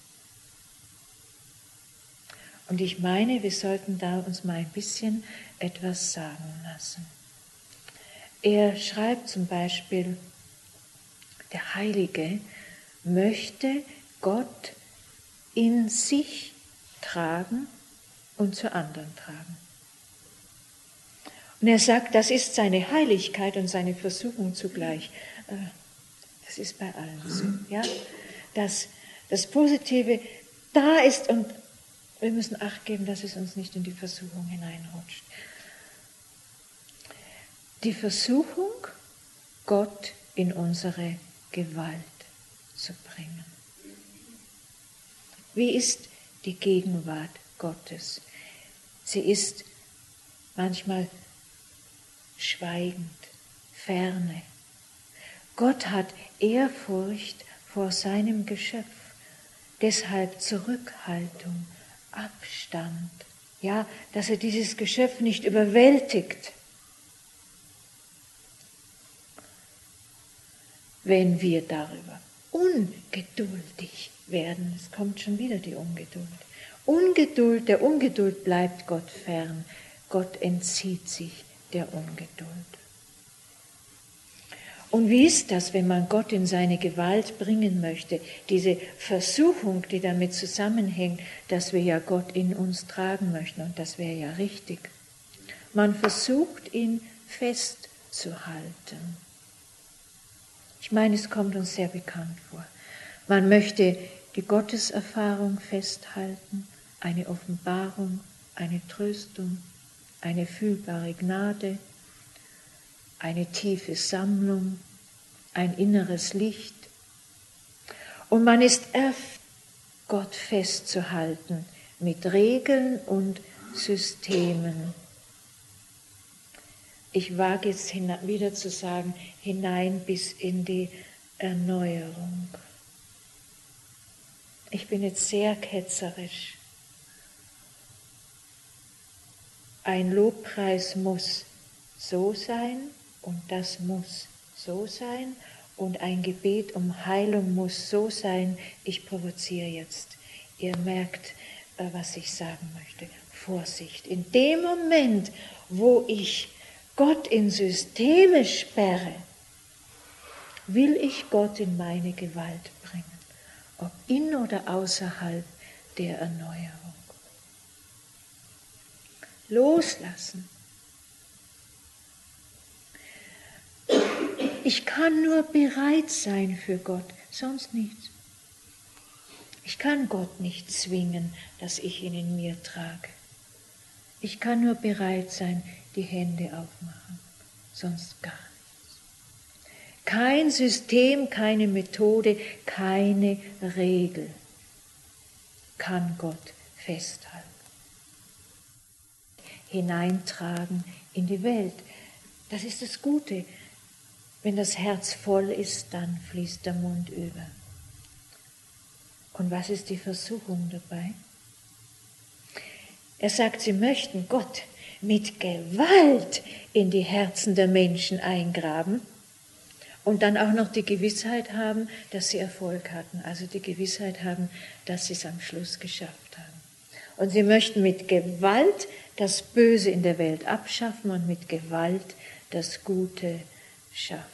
Und ich meine, wir sollten da uns mal ein bisschen etwas sagen lassen. Er schreibt zum Beispiel, der Heilige möchte Gott in sich tragen und zu anderen tragen. Und er sagt, das ist seine Heiligkeit und seine Versuchung zugleich. Das ist bei allen so, ja? Dass das Positive da ist und wir müssen Acht geben, dass es uns nicht in die Versuchung hineinrutscht. Die Versuchung, Gott in unsere Gewalt zu bringen. Wie ist die Gegenwart Gottes? Sie ist manchmal schweigend, ferne. Gott hat Ehrfurcht vor seinem Geschöpf, deshalb Zurückhaltung, Abstand, ja, dass er dieses Geschöpf nicht überwältigt. Wenn wir darüber ungeduldig werden, es kommt schon wieder die Ungeduld. Der Ungeduld bleibt Gott fern. Gott entzieht sich der Ungeduld. Und wie ist das, wenn man Gott in seine Gewalt bringen möchte? Diese Versuchung, die damit zusammenhängt, dass wir ja Gott in uns tragen möchten, und das wäre ja richtig. Man versucht, ihn festzuhalten. Ich meine, es kommt uns sehr bekannt vor. Man möchte die Gotteserfahrung festhalten, eine Offenbarung, eine Tröstung, eine fühlbare Gnade, eine tiefe Sammlung, ein inneres Licht. Und man ist erfüllt, Gott festzuhalten mit Regeln und Systemen. Ich wage jetzt wieder zu sagen, hinein bis in die Erneuerung. Ich bin jetzt sehr ketzerisch. Ein Lobpreis muss so sein und das muss so sein und ein Gebet um Heilung muss so sein. Ich provoziere jetzt. Ihr merkt, was ich sagen möchte. Vorsicht. In dem Moment, wo ich Gott in Systeme sperre, will ich Gott in meine Gewalt bringen, ob in oder außerhalb der Erneuerung. Loslassen. Ich kann nur bereit sein für Gott, sonst nichts. Ich kann Gott nicht zwingen, dass ich ihn in mir trage. Ich kann nur bereit sein, die Hände aufmachen, sonst gar nichts. Kein System, keine Methode, keine Regel kann Gott festhalten. Hineintragen in die Welt. Das ist das Gute. Wenn das Herz voll ist, dann fließt der Mund über. Und was ist die Versuchung dabei? Er sagt, sie möchten Gott mit Gewalt in die Herzen der Menschen eingraben und dann auch noch die Gewissheit haben, dass sie Erfolg hatten. Also die Gewissheit haben, dass sie es am Schluss geschafft haben. Und sie möchten mit Gewalt das Böse in der Welt abschaffen und mit Gewalt das Gute schaffen.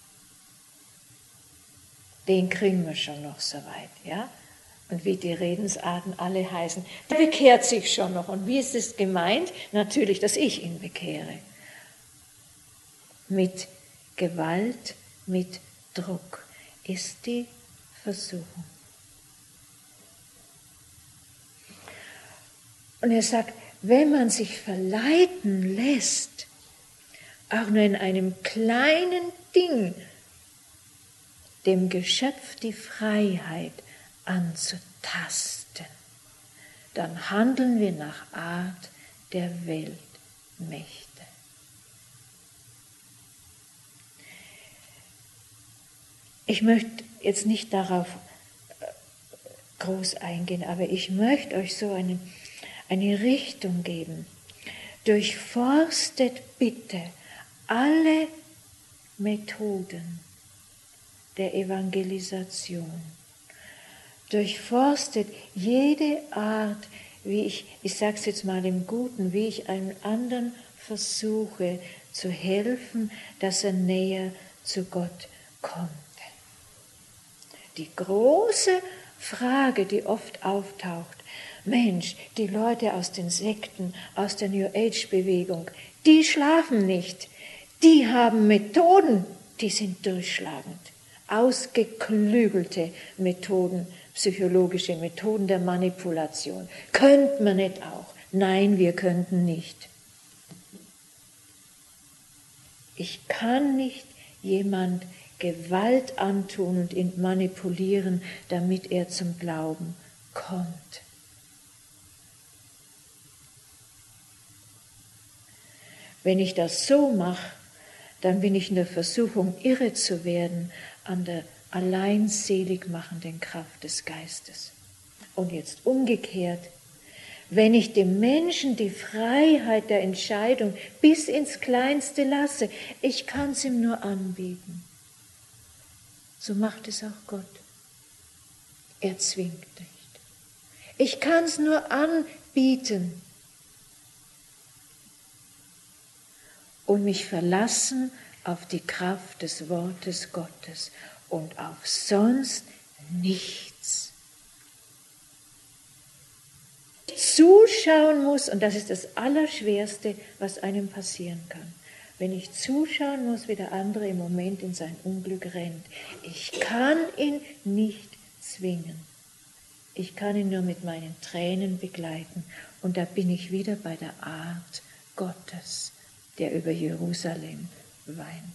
Den kriegen wir schon noch so weit, ja? Und wie die Redensarten alle heißen, der bekehrt sich schon noch. Und wie ist es gemeint? Natürlich, dass ich ihn bekehre. Mit Gewalt, mit Druck ist die Versuchung. Und er sagt, wenn man sich verleiten lässt, auch nur in einem kleinen Ding, dem Geschöpf die Freiheit anzutasten, dann handeln wir nach Art der Weltmächte. Ich möchte jetzt nicht darauf groß eingehen, aber ich möchte euch so eine Richtung geben. Durchforstet bitte alle Methoden der Evangelisation. Durchforstet jede Art, wie ich sage es jetzt mal im Guten, wie ich einem anderen versuche zu helfen, dass er näher zu Gott kommt. Die große Frage, die oft auftaucht, Mensch, die Leute aus den Sekten, aus der New Age Bewegung, die schlafen nicht, die haben Methoden, die sind durchschlagend, ausgeklügelte Methoden, psychologische Methoden der Manipulation. Könnte man nicht auch? Nein, wir könnten nicht. Ich kann nicht jemand Gewalt antun und ihn manipulieren, damit er zum Glauben kommt. Wenn ich das so mache, dann bin ich in der Versuchung, irre zu werden an der allein selig machenden Kraft des Geistes. Und jetzt umgekehrt, wenn ich dem Menschen die Freiheit der Entscheidung bis ins Kleinste lasse, ich kann es ihm nur anbieten. So macht es auch Gott. Er zwingt nicht. Ich kann es nur anbieten und mich verlassen auf die Kraft des Wortes Gottes und auf sonst nichts. Zuschauen muss, und das ist das Allerschwerste, was einem passieren kann. Wenn ich zuschauen muss, wie der andere im Moment in sein Unglück rennt. Ich kann ihn nicht zwingen. Ich kann ihn nur mit meinen Tränen begleiten. Und da bin ich wieder bei der Art Gottes, der über Jerusalem weint.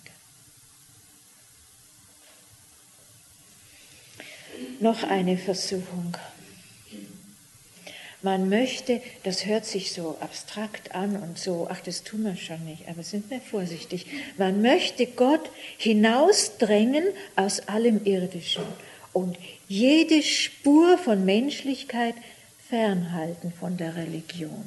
Noch eine Versuchung. Man möchte, das hört sich so abstrakt an und so, ach, das tun wir schon nicht, aber sind wir vorsichtig. Man möchte Gott hinausdrängen aus allem Irdischen und jede Spur von Menschlichkeit fernhalten von der Religion.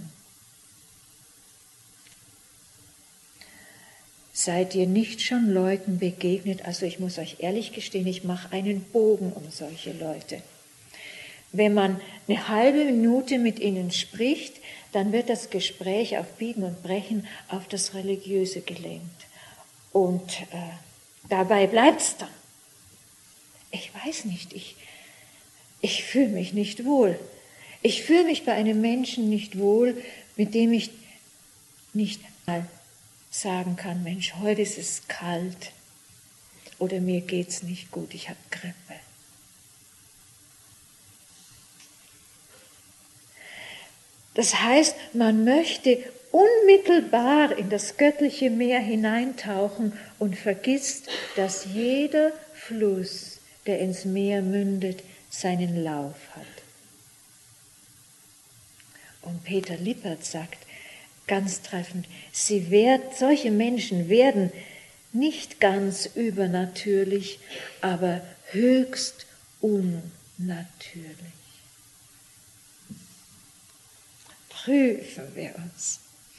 Seid ihr nicht schon Leuten begegnet? Also ich muss euch ehrlich gestehen, ich mache einen Bogen um solche Leute. Wenn man eine halbe Minute mit ihnen spricht, dann wird das Gespräch auf Biegen und Brechen auf das Religiöse gelenkt. Und dabei bleibt es dann. Ich weiß nicht, ich fühle mich nicht wohl. Ich fühle mich bei einem Menschen nicht wohl, mit dem ich nicht mal sagen kann, Mensch, heute ist es kalt oder mir geht's nicht gut, ich habe Grippe. Das heißt, man möchte unmittelbar in das göttliche Meer hineintauchen und vergisst, dass jeder Fluss, der ins Meer mündet, seinen Lauf hat. Und Peter Lippert sagt ganz treffend, solche Menschen werden nicht ganz übernatürlich, aber höchst unnatürlich. Prüfen wir uns.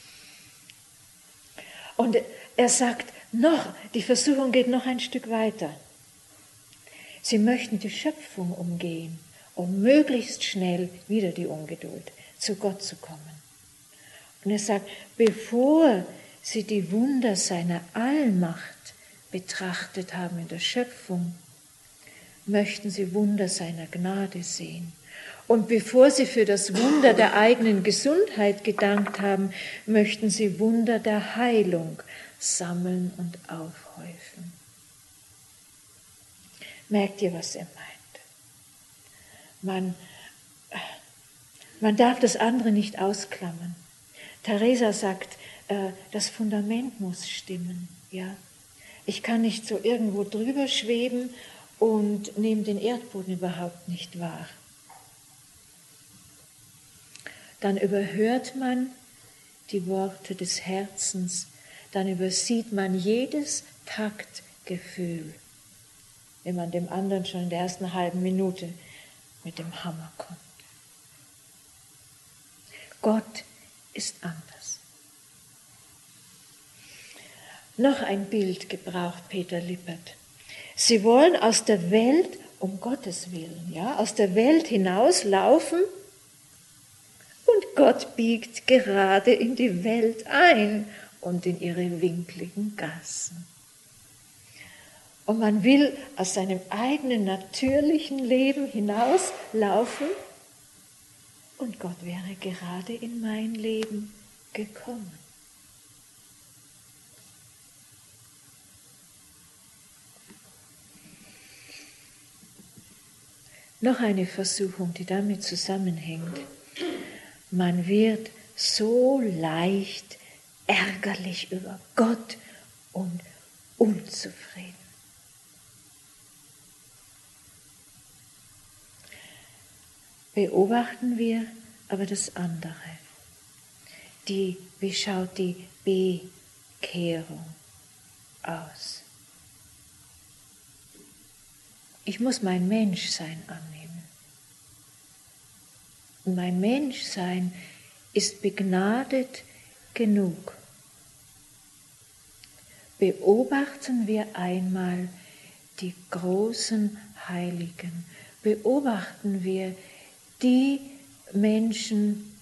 Und er sagt die Versuchung geht noch ein Stück weiter. Sie möchten die Schöpfung umgehen, um möglichst schnell wieder die Ungeduld, zu Gott zu kommen. Und er sagt, bevor sie die Wunder seiner Allmacht betrachtet haben in der Schöpfung, möchten sie Wunder seiner Gnade sehen. Und bevor sie für das Wunder der eigenen Gesundheit gedankt haben, möchten sie Wunder der Heilung sammeln und aufhäufen. Merkt ihr, was er meint? Man darf das andere nicht ausklammern. Theresa sagt, das Fundament muss stimmen. Ja? Ich kann nicht so irgendwo drüber schweben und nehme den Erdboden überhaupt nicht wahr. Dann überhört man die Worte des Herzens, dann übersieht man jedes Taktgefühl, wenn man dem anderen schon in der ersten halben Minute mit dem Hammer kommt. Gott ist anders. Noch ein Bild gebraucht Peter Lippert. Sie wollen aus der Welt, um Gottes Willen, ja, aus der Welt hinauslaufen und Gott biegt gerade in die Welt ein und in ihre winkligen Gassen. Und man will aus seinem eigenen natürlichen Leben hinauslaufen und Gott wäre gerade in mein Leben gekommen. Noch eine Versuchung, die damit zusammenhängt. Man wird so leicht ärgerlich über Gott und unzufrieden. Beobachten wir aber das andere. Wie schaut die Bekehrung aus? Ich muss mein Menschsein annehmen. Und mein Menschsein ist begnadet genug. Beobachten wir einmal die großen Heiligen. Beobachten wir die Menschen,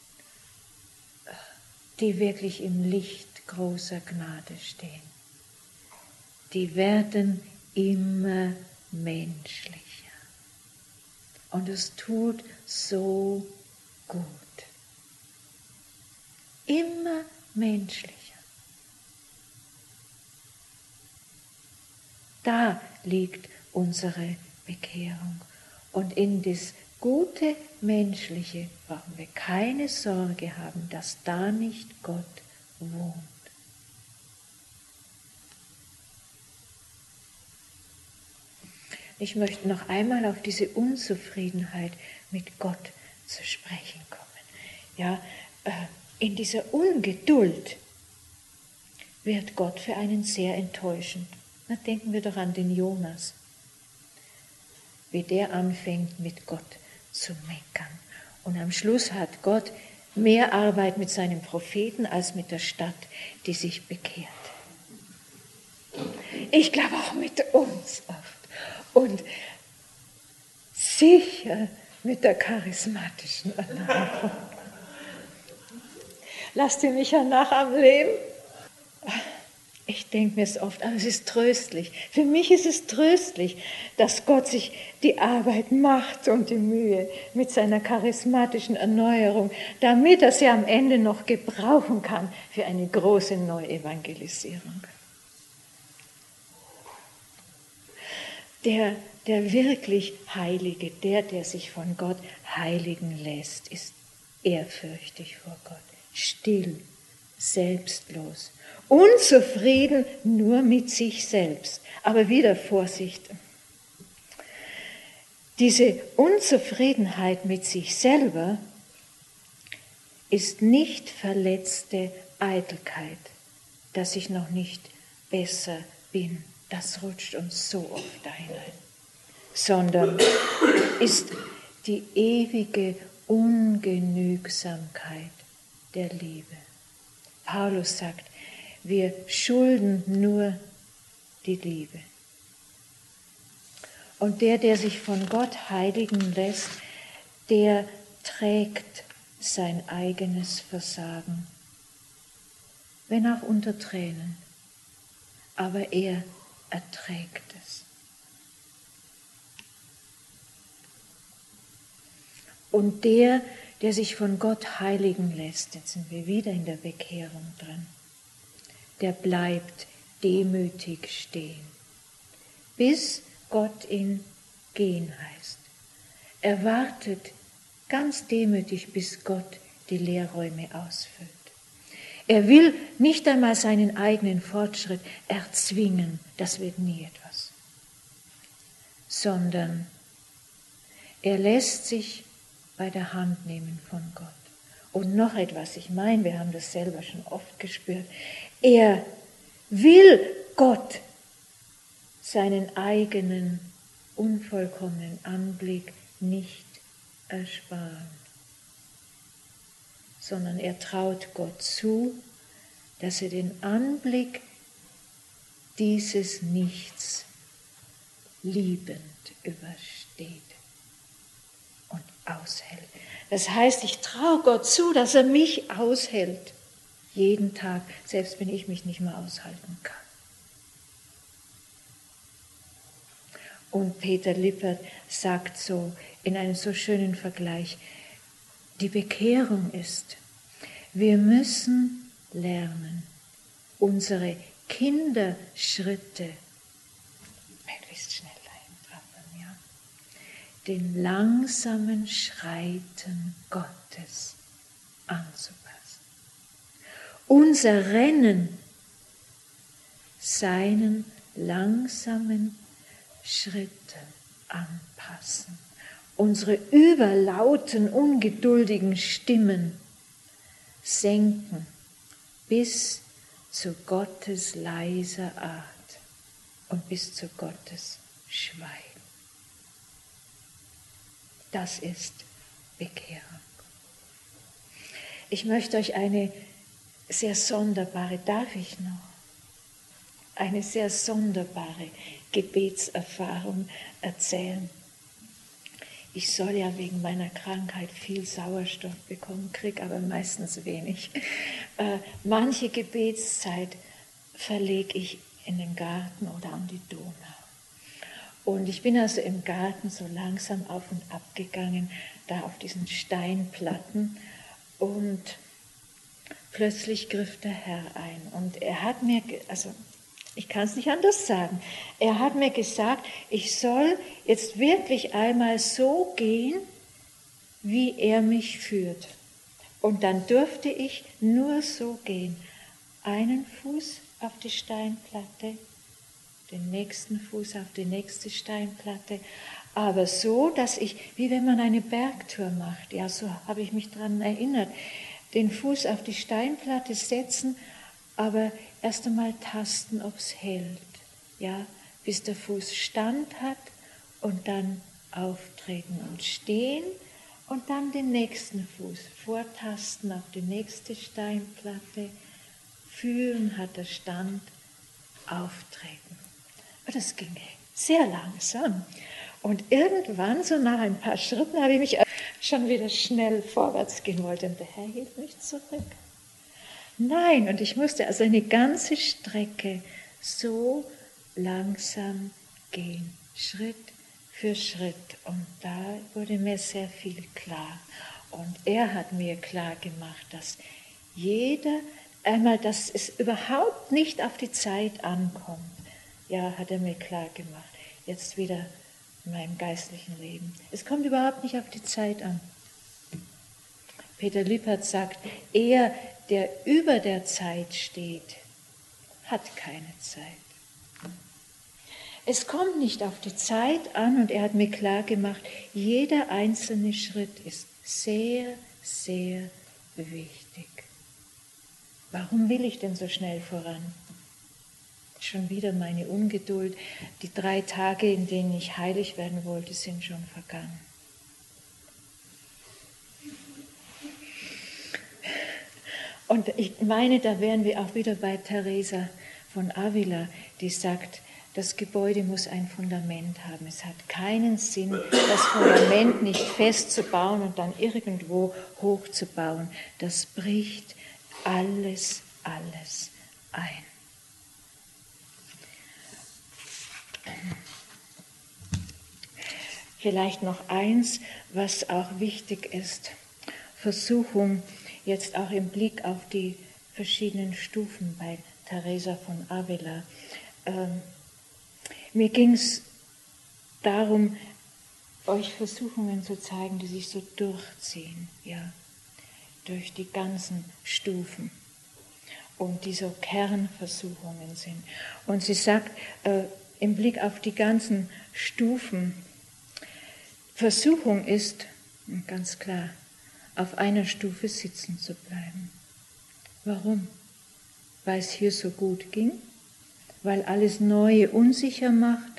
die wirklich im Licht großer Gnade stehen. Die werden immer menschlicher. Und es tut so gut. Immer menschlicher. Da liegt unsere Bekehrung. Und in das gute Menschliche brauchen wir keine Sorge haben, dass da nicht Gott wohnt. Ich möchte noch einmal auf diese Unzufriedenheit mit Gott zu sprechen kommen. Ja, in dieser Ungeduld wird Gott für einen sehr enttäuschend. Na, denken wir doch an den Jonas, wie der anfängt mit Gott zu meckern. Und am Schluss hat Gott mehr Arbeit mit seinem Propheten als mit der Stadt, die sich bekehrt. Ich glaube auch mit uns oft. Und sicher mit der charismatischen Erneuerung. Lasst ihr mich ja nach am Leben? Ich denke mir es oft, aber es ist tröstlich. Für mich ist es tröstlich, dass Gott sich die Arbeit macht und die Mühe mit seiner charismatischen Erneuerung, damit er sie am Ende noch gebrauchen kann für eine große Neuevangelisierung. Der wirklich Heilige, der sich von Gott heiligen lässt, ist ehrfürchtig vor Gott, still selbstlos, unzufrieden nur mit sich selbst. Aber wieder Vorsicht. Diese Unzufriedenheit mit sich selber ist nicht verletzte Eitelkeit, dass ich noch nicht besser bin. Das rutscht uns so oft da hinein. Sondern ist die ewige Ungenügsamkeit der Liebe. Paulus sagt, wir schulden nur die Liebe. Und der sich von Gott heiligen lässt, der trägt sein eigenes Versagen, wenn auch unter Tränen, aber er erträgt es. Und der sich von Gott heiligen lässt, jetzt sind wir wieder in der Bekehrung drin, der bleibt demütig stehen, bis Gott ihn gehen heißt. Er wartet ganz demütig, bis Gott die Leerräume ausfüllt. Er will nicht einmal seinen eigenen Fortschritt erzwingen, das wird nie etwas, sondern er lässt sich bei der Hand nehmen von Gott. Und noch etwas, ich meine, wir haben das selber schon oft gespürt, er will Gott seinen eigenen unvollkommenen Anblick nicht ersparen, sondern er traut Gott zu, dass er den Anblick dieses Nichts liebend übersteht und aushält. Das heißt, ich traue Gott zu, dass er mich aushält, jeden Tag, selbst wenn ich mich nicht mehr aushalten kann. Und Peter Lippert sagt so in einem so schönen Vergleich, die Bekehrung ist, wir müssen lernen, unsere Kinderschritte möglichst schnell eintrappeln, ja, den langsamen Schreiten Gottes anzupassen. Unser Rennen seinen langsamen Schritten anpassen. Unsere überlauten, ungeduldigen Stimmen senken bis zu Gottes leiser Art und bis zu Gottes Schweigen. Das ist Bekehrung. Ich möchte euch eine sehr sonderbare, darf ich noch? Eine sehr sonderbare Gebetserfahrung erzählen. Ich soll ja wegen meiner Krankheit viel Sauerstoff bekommen, kriege aber meistens wenig. Manche Gebetszeit verlege ich in den Garten oder an die Donau. Und ich bin also im Garten so langsam auf und ab gegangen, da auf diesen Steinplatten, und plötzlich griff der Herr ein. Und er hat mir, also ich kann es nicht anders sagen, er hat mir gesagt, ich soll jetzt wirklich einmal so gehen, wie er mich führt. Und dann durfte ich nur so gehen. Einen Fuß auf die Steinplatte, den nächsten Fuß auf die nächste Steinplatte, aber so, dass ich, wie wenn man eine Bergtour macht, ja, so habe ich mich daran erinnert, den Fuß auf die Steinplatte setzen, aber erst einmal tasten, ob es hält, ja, bis der Fuß Stand hat und dann auftreten und stehen und dann den nächsten Fuß vortasten auf die nächste Steinplatte, fühlen, hat er Stand, auftreten. Und das ging sehr langsam. Und irgendwann, so nach ein paar Schritten, habe ich mich schon wieder schnell vorwärts gehen wollte und der Herr hielt mich zurück. Nein, und ich musste also eine ganze Strecke so langsam gehen, Schritt für Schritt. Und da wurde mir sehr viel klar. Und er hat mir klar gemacht, dass dass es überhaupt nicht auf die Zeit ankommt. Ja, hat er mir klar gemacht. Jetzt wieder in meinem geistlichen Leben. Es kommt überhaupt nicht auf die Zeit an. Peter Lippert sagt, er, der über der Zeit steht, hat keine Zeit. Es kommt nicht auf die Zeit an und er hat mir klar gemacht, jeder einzelne Schritt ist sehr, sehr wichtig. Warum will ich denn so schnell voran? Schon wieder meine Ungeduld. Die 3 Tage, in denen ich heilig werden wollte, sind schon vergangen. Und ich meine, da wären wir auch wieder bei Teresa von Avila, die sagt, das Gebäude muss ein Fundament haben. Es hat keinen Sinn, das Fundament nicht festzubauen und dann irgendwo hochzubauen. Das bricht alles ein. Vielleicht noch eins, was auch wichtig ist. Versuchung, jetzt auch im Blick auf die verschiedenen Stufen bei Teresa von Avila. Mir ging es darum, euch Versuchungen zu zeigen, die sich so durchziehen, ja, durch die ganzen Stufen und die so Kernversuchungen sind. Und sie sagt, im Blick auf die ganzen Stufen, Versuchung ist, ganz klar, auf einer Stufe sitzen zu bleiben. Warum? Weil es hier so gut ging, weil alles Neue unsicher macht,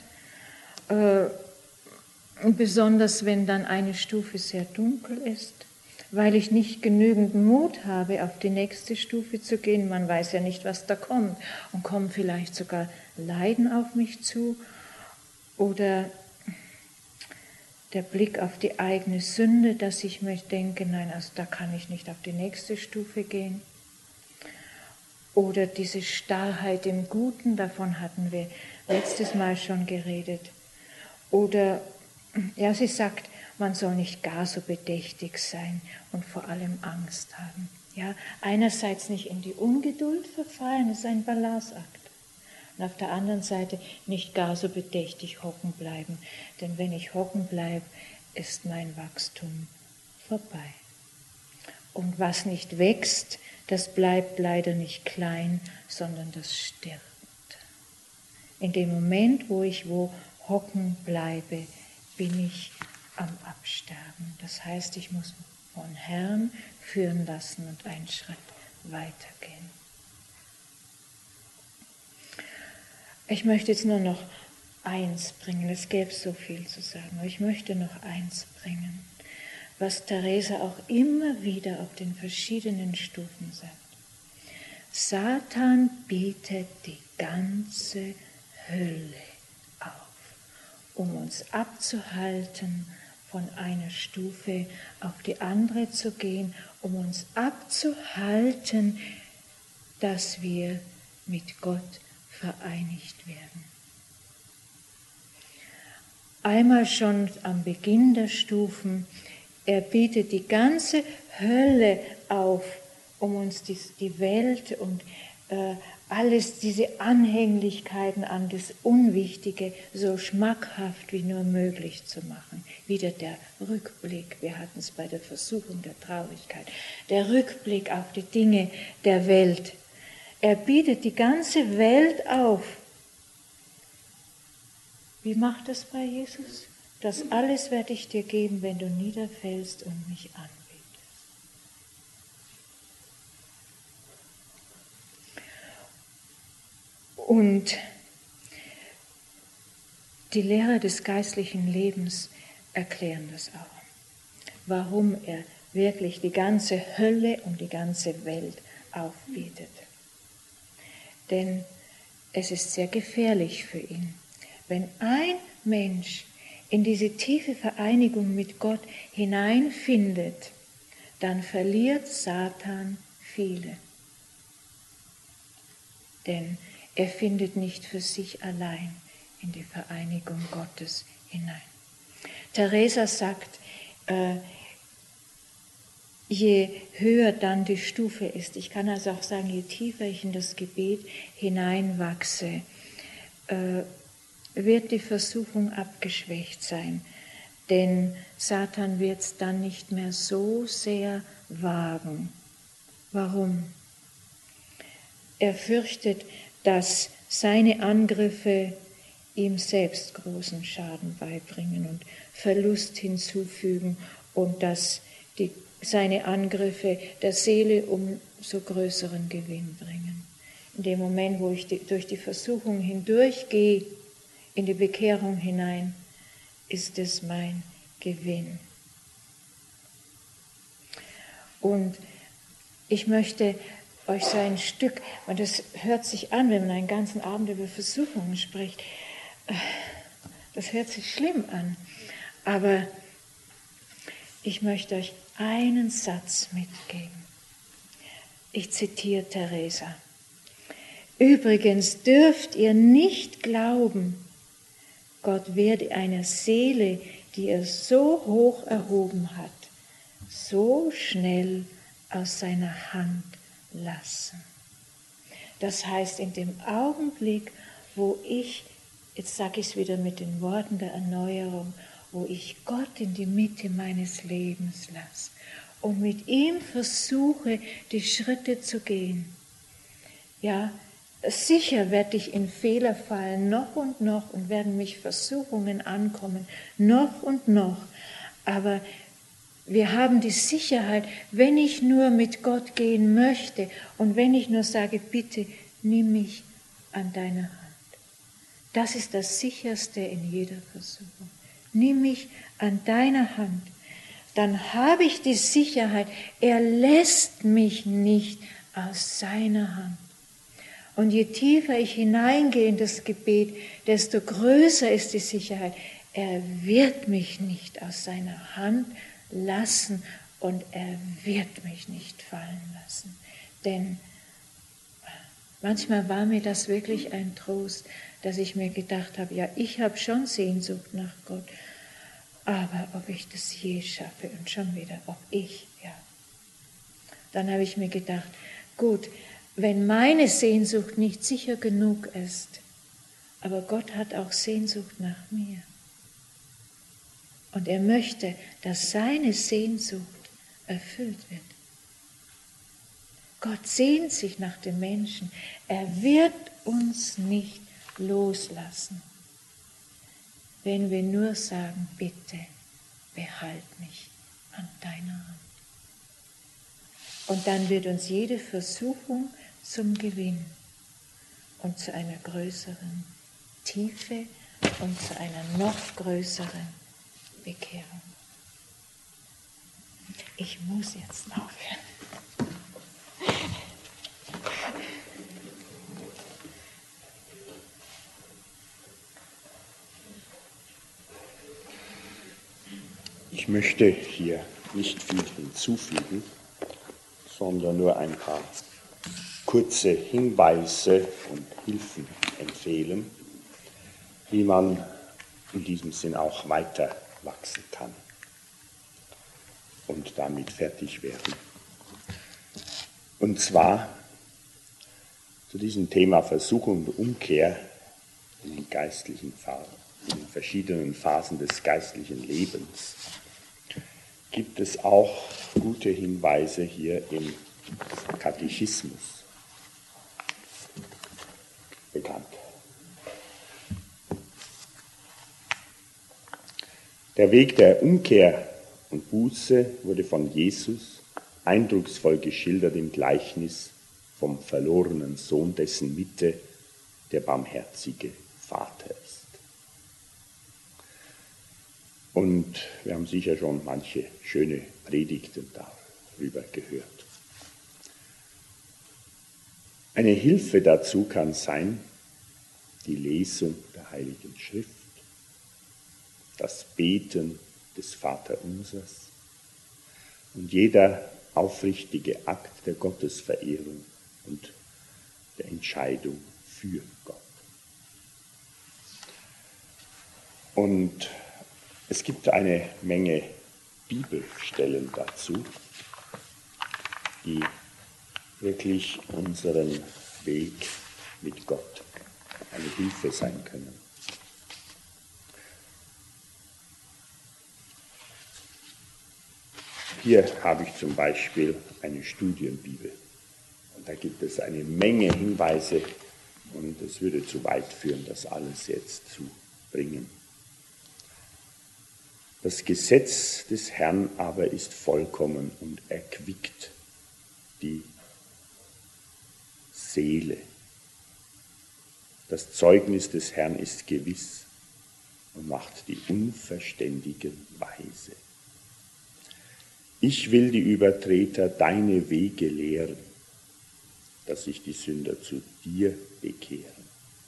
besonders wenn dann eine Stufe sehr dunkel ist, weil ich nicht genügend Mut habe, auf die nächste Stufe zu gehen. Man weiß ja nicht, was da kommt und kommen vielleicht sogar Leiden auf mich zu oder der Blick auf die eigene Sünde, dass ich mir denke, nein, also da kann ich nicht auf die nächste Stufe gehen. Oder diese Starrheit im Guten, davon hatten wir letztes Mal schon geredet. Oder, ja, sie sagt, man soll nicht gar so bedächtig sein und vor allem Angst haben. Ja, einerseits nicht in die Ungeduld verfallen, das ist ein Balanceakt. Und auf der anderen Seite nicht gar so bedächtig hocken bleiben. Denn wenn ich hocken bleibe, ist mein Wachstum vorbei. Und was nicht wächst, das bleibt leider nicht klein, sondern das stirbt. In dem Moment, wo ich hocken bleibe, bin ich am Absterben. Das heißt, ich muss von Herrn führen lassen und einen Schritt weitergehen. Ich möchte jetzt nur noch eins bringen, es gäbe so viel zu sagen, aber ich möchte noch eins bringen, was Teresa auch immer wieder auf den verschiedenen Stufen sagt. Satan bietet die ganze Hölle auf, um uns abzuhalten, von einer Stufe auf die andere zu gehen, um uns abzuhalten, dass wir mit Gott vereinigt werden. Einmal schon am Beginn der Stufen, er bietet die ganze Hölle auf, um uns die Welt und alles, diese Anhänglichkeiten an das Unwichtige so schmackhaft wie nur möglich zu machen. Wieder der Rückblick, wir hatten es bei der Versuchung der Traurigkeit, der Rückblick auf die Dinge der Welt. Er bietet die ganze Welt auf. Wie macht das bei Jesus? Das alles werde ich dir geben, wenn du niederfällst und mich anbetest. Und die Lehrer des geistlichen Lebens erklären das auch, warum er wirklich die ganze Hölle und die ganze Welt aufbietet. Denn es ist sehr gefährlich für ihn, wenn ein Mensch in diese tiefe Vereinigung mit Gott hineinfindet, dann verliert Satan viele. Denn er findet nicht für sich allein in die Vereinigung Gottes hinein. Teresa sagt, je höher dann die Stufe ist, ich kann also auch sagen, je tiefer ich in das Gebet hineinwachse, wird die Versuchung abgeschwächt sein. denn Satan wird es dann nicht mehr so sehr wagen. Warum? Er fürchtet, dass seine Angriffe ihm selbst großen Schaden beibringen und Verlust hinzufügen und dass seine Angriffe der Seele umso größeren Gewinn bringen. In dem Moment, wo ich durch die Versuchung hindurchgehe, in die Bekehrung hinein, ist es mein Gewinn. Und ich möchte euch so ein Stück, und das hört sich an, wenn man einen ganzen Abend über Versuchungen spricht, das hört sich schlimm an, aber ich möchte euch einen Satz mitgeben. Ich zitiere Teresa. Übrigens dürft ihr nicht glauben, Gott werde eine Seele, die er so hoch erhoben hat, so schnell aus seiner Hand lassen. Das heißt, in dem Augenblick, wo ich, jetzt sage ich es wieder mit den Worten der Erneuerung, wo ich Gott in die Mitte meines Lebens lasse und mit ihm versuche, die Schritte zu gehen, ja, sicher werde ich in Fehler fallen, noch und werden mich Versuchungen ankommen, noch und noch. Aber wir haben die Sicherheit, wenn ich nur mit Gott gehen möchte und wenn ich nur sage, bitte nimm mich an deine Hand. Das ist das Sicherste in jeder Versuchung. Nimm mich an deine Hand. Dann habe ich die Sicherheit, er lässt mich nicht aus seiner Hand. Und je tiefer ich hineingehe in das Gebet, desto größer ist die Sicherheit. Er wird mich nicht aus seiner Hand lassen und er wird mich nicht fallen lassen. Denn manchmal war mir das wirklich ein Trost, dass ich mir gedacht habe, ja, ich habe schon Sehnsucht nach Gott, aber ob ich das je schaffe und schon wieder, ob ich, ja. Dann habe ich mir gedacht, gut, wenn meine Sehnsucht nicht sicher genug ist, aber Gott hat auch Sehnsucht nach mir. Und er möchte, dass seine Sehnsucht erfüllt wird. Gott sehnt sich nach dem Menschen. Er wird uns nicht loslassen, wenn wir nur sagen, bitte, behalt mich an deiner Hand. Und dann wird uns jede Versuchung zum Gewinn und zu einer größeren Tiefe und zu einer noch größeren Bekehrung. Ich muss jetzt aufhören. Ich möchte hier nicht viel hinzufügen, sondern nur ein paar kurze Hinweise und Hilfen empfehlen, wie man in diesem Sinn auch weiter wachsen kann und damit fertig werden. Und zwar zu diesem Thema Versuchung und Umkehr in den geistlichen Phasen, in den verschiedenen Phasen des geistlichen Lebens, gibt es auch gute Hinweise hier im Katechismus bekannt. Der Weg der Umkehr und Buße wurde von Jesus eindrucksvoll geschildert im Gleichnis vom verlorenen Sohn, dessen Mitte der barmherzige Vater ist. Und wir haben sicher schon manche schöne Predigten darüber gehört. Eine Hilfe dazu kann sein die Lesung der Heiligen Schrift, das Beten des Vaterunsers und jeder aufrichtige Akt der Gottesverehrung und der Entscheidung für Gott. Und es gibt eine Menge Bibelstellen dazu, die wirklich unseren Weg mit Gott eine Hilfe sein können. Hier habe ich zum Beispiel eine Studienbibel. Und da gibt es eine Menge Hinweise und es würde zu weit führen, das alles jetzt zu bringen. Das Gesetz des Herrn aber ist vollkommen und erquickt die Seele. Das Zeugnis des Herrn ist gewiss und macht die Unverständigen weise. Ich will die Übertreter deine Wege lehren, dass sich die Sünder zu dir bekehren.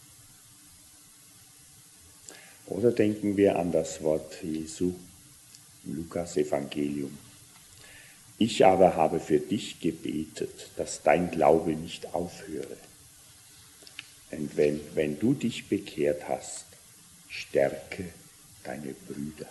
Oder denken wir an das Wort Jesu im Lukas-Evangelium. Ich aber habe für dich gebetet, dass dein Glaube nicht aufhöre. Und wenn du dich bekehrt hast, stärke deine Brüder.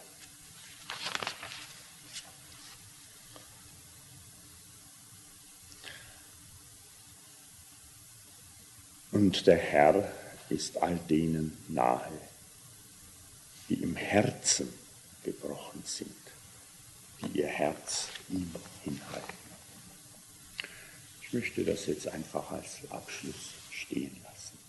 Und der Herr ist all denen nahe, die im Herzen gebrochen sind, die ihr Herz ihm hinhalten. Ich möchte das jetzt einfach als Abschluss stehen lassen.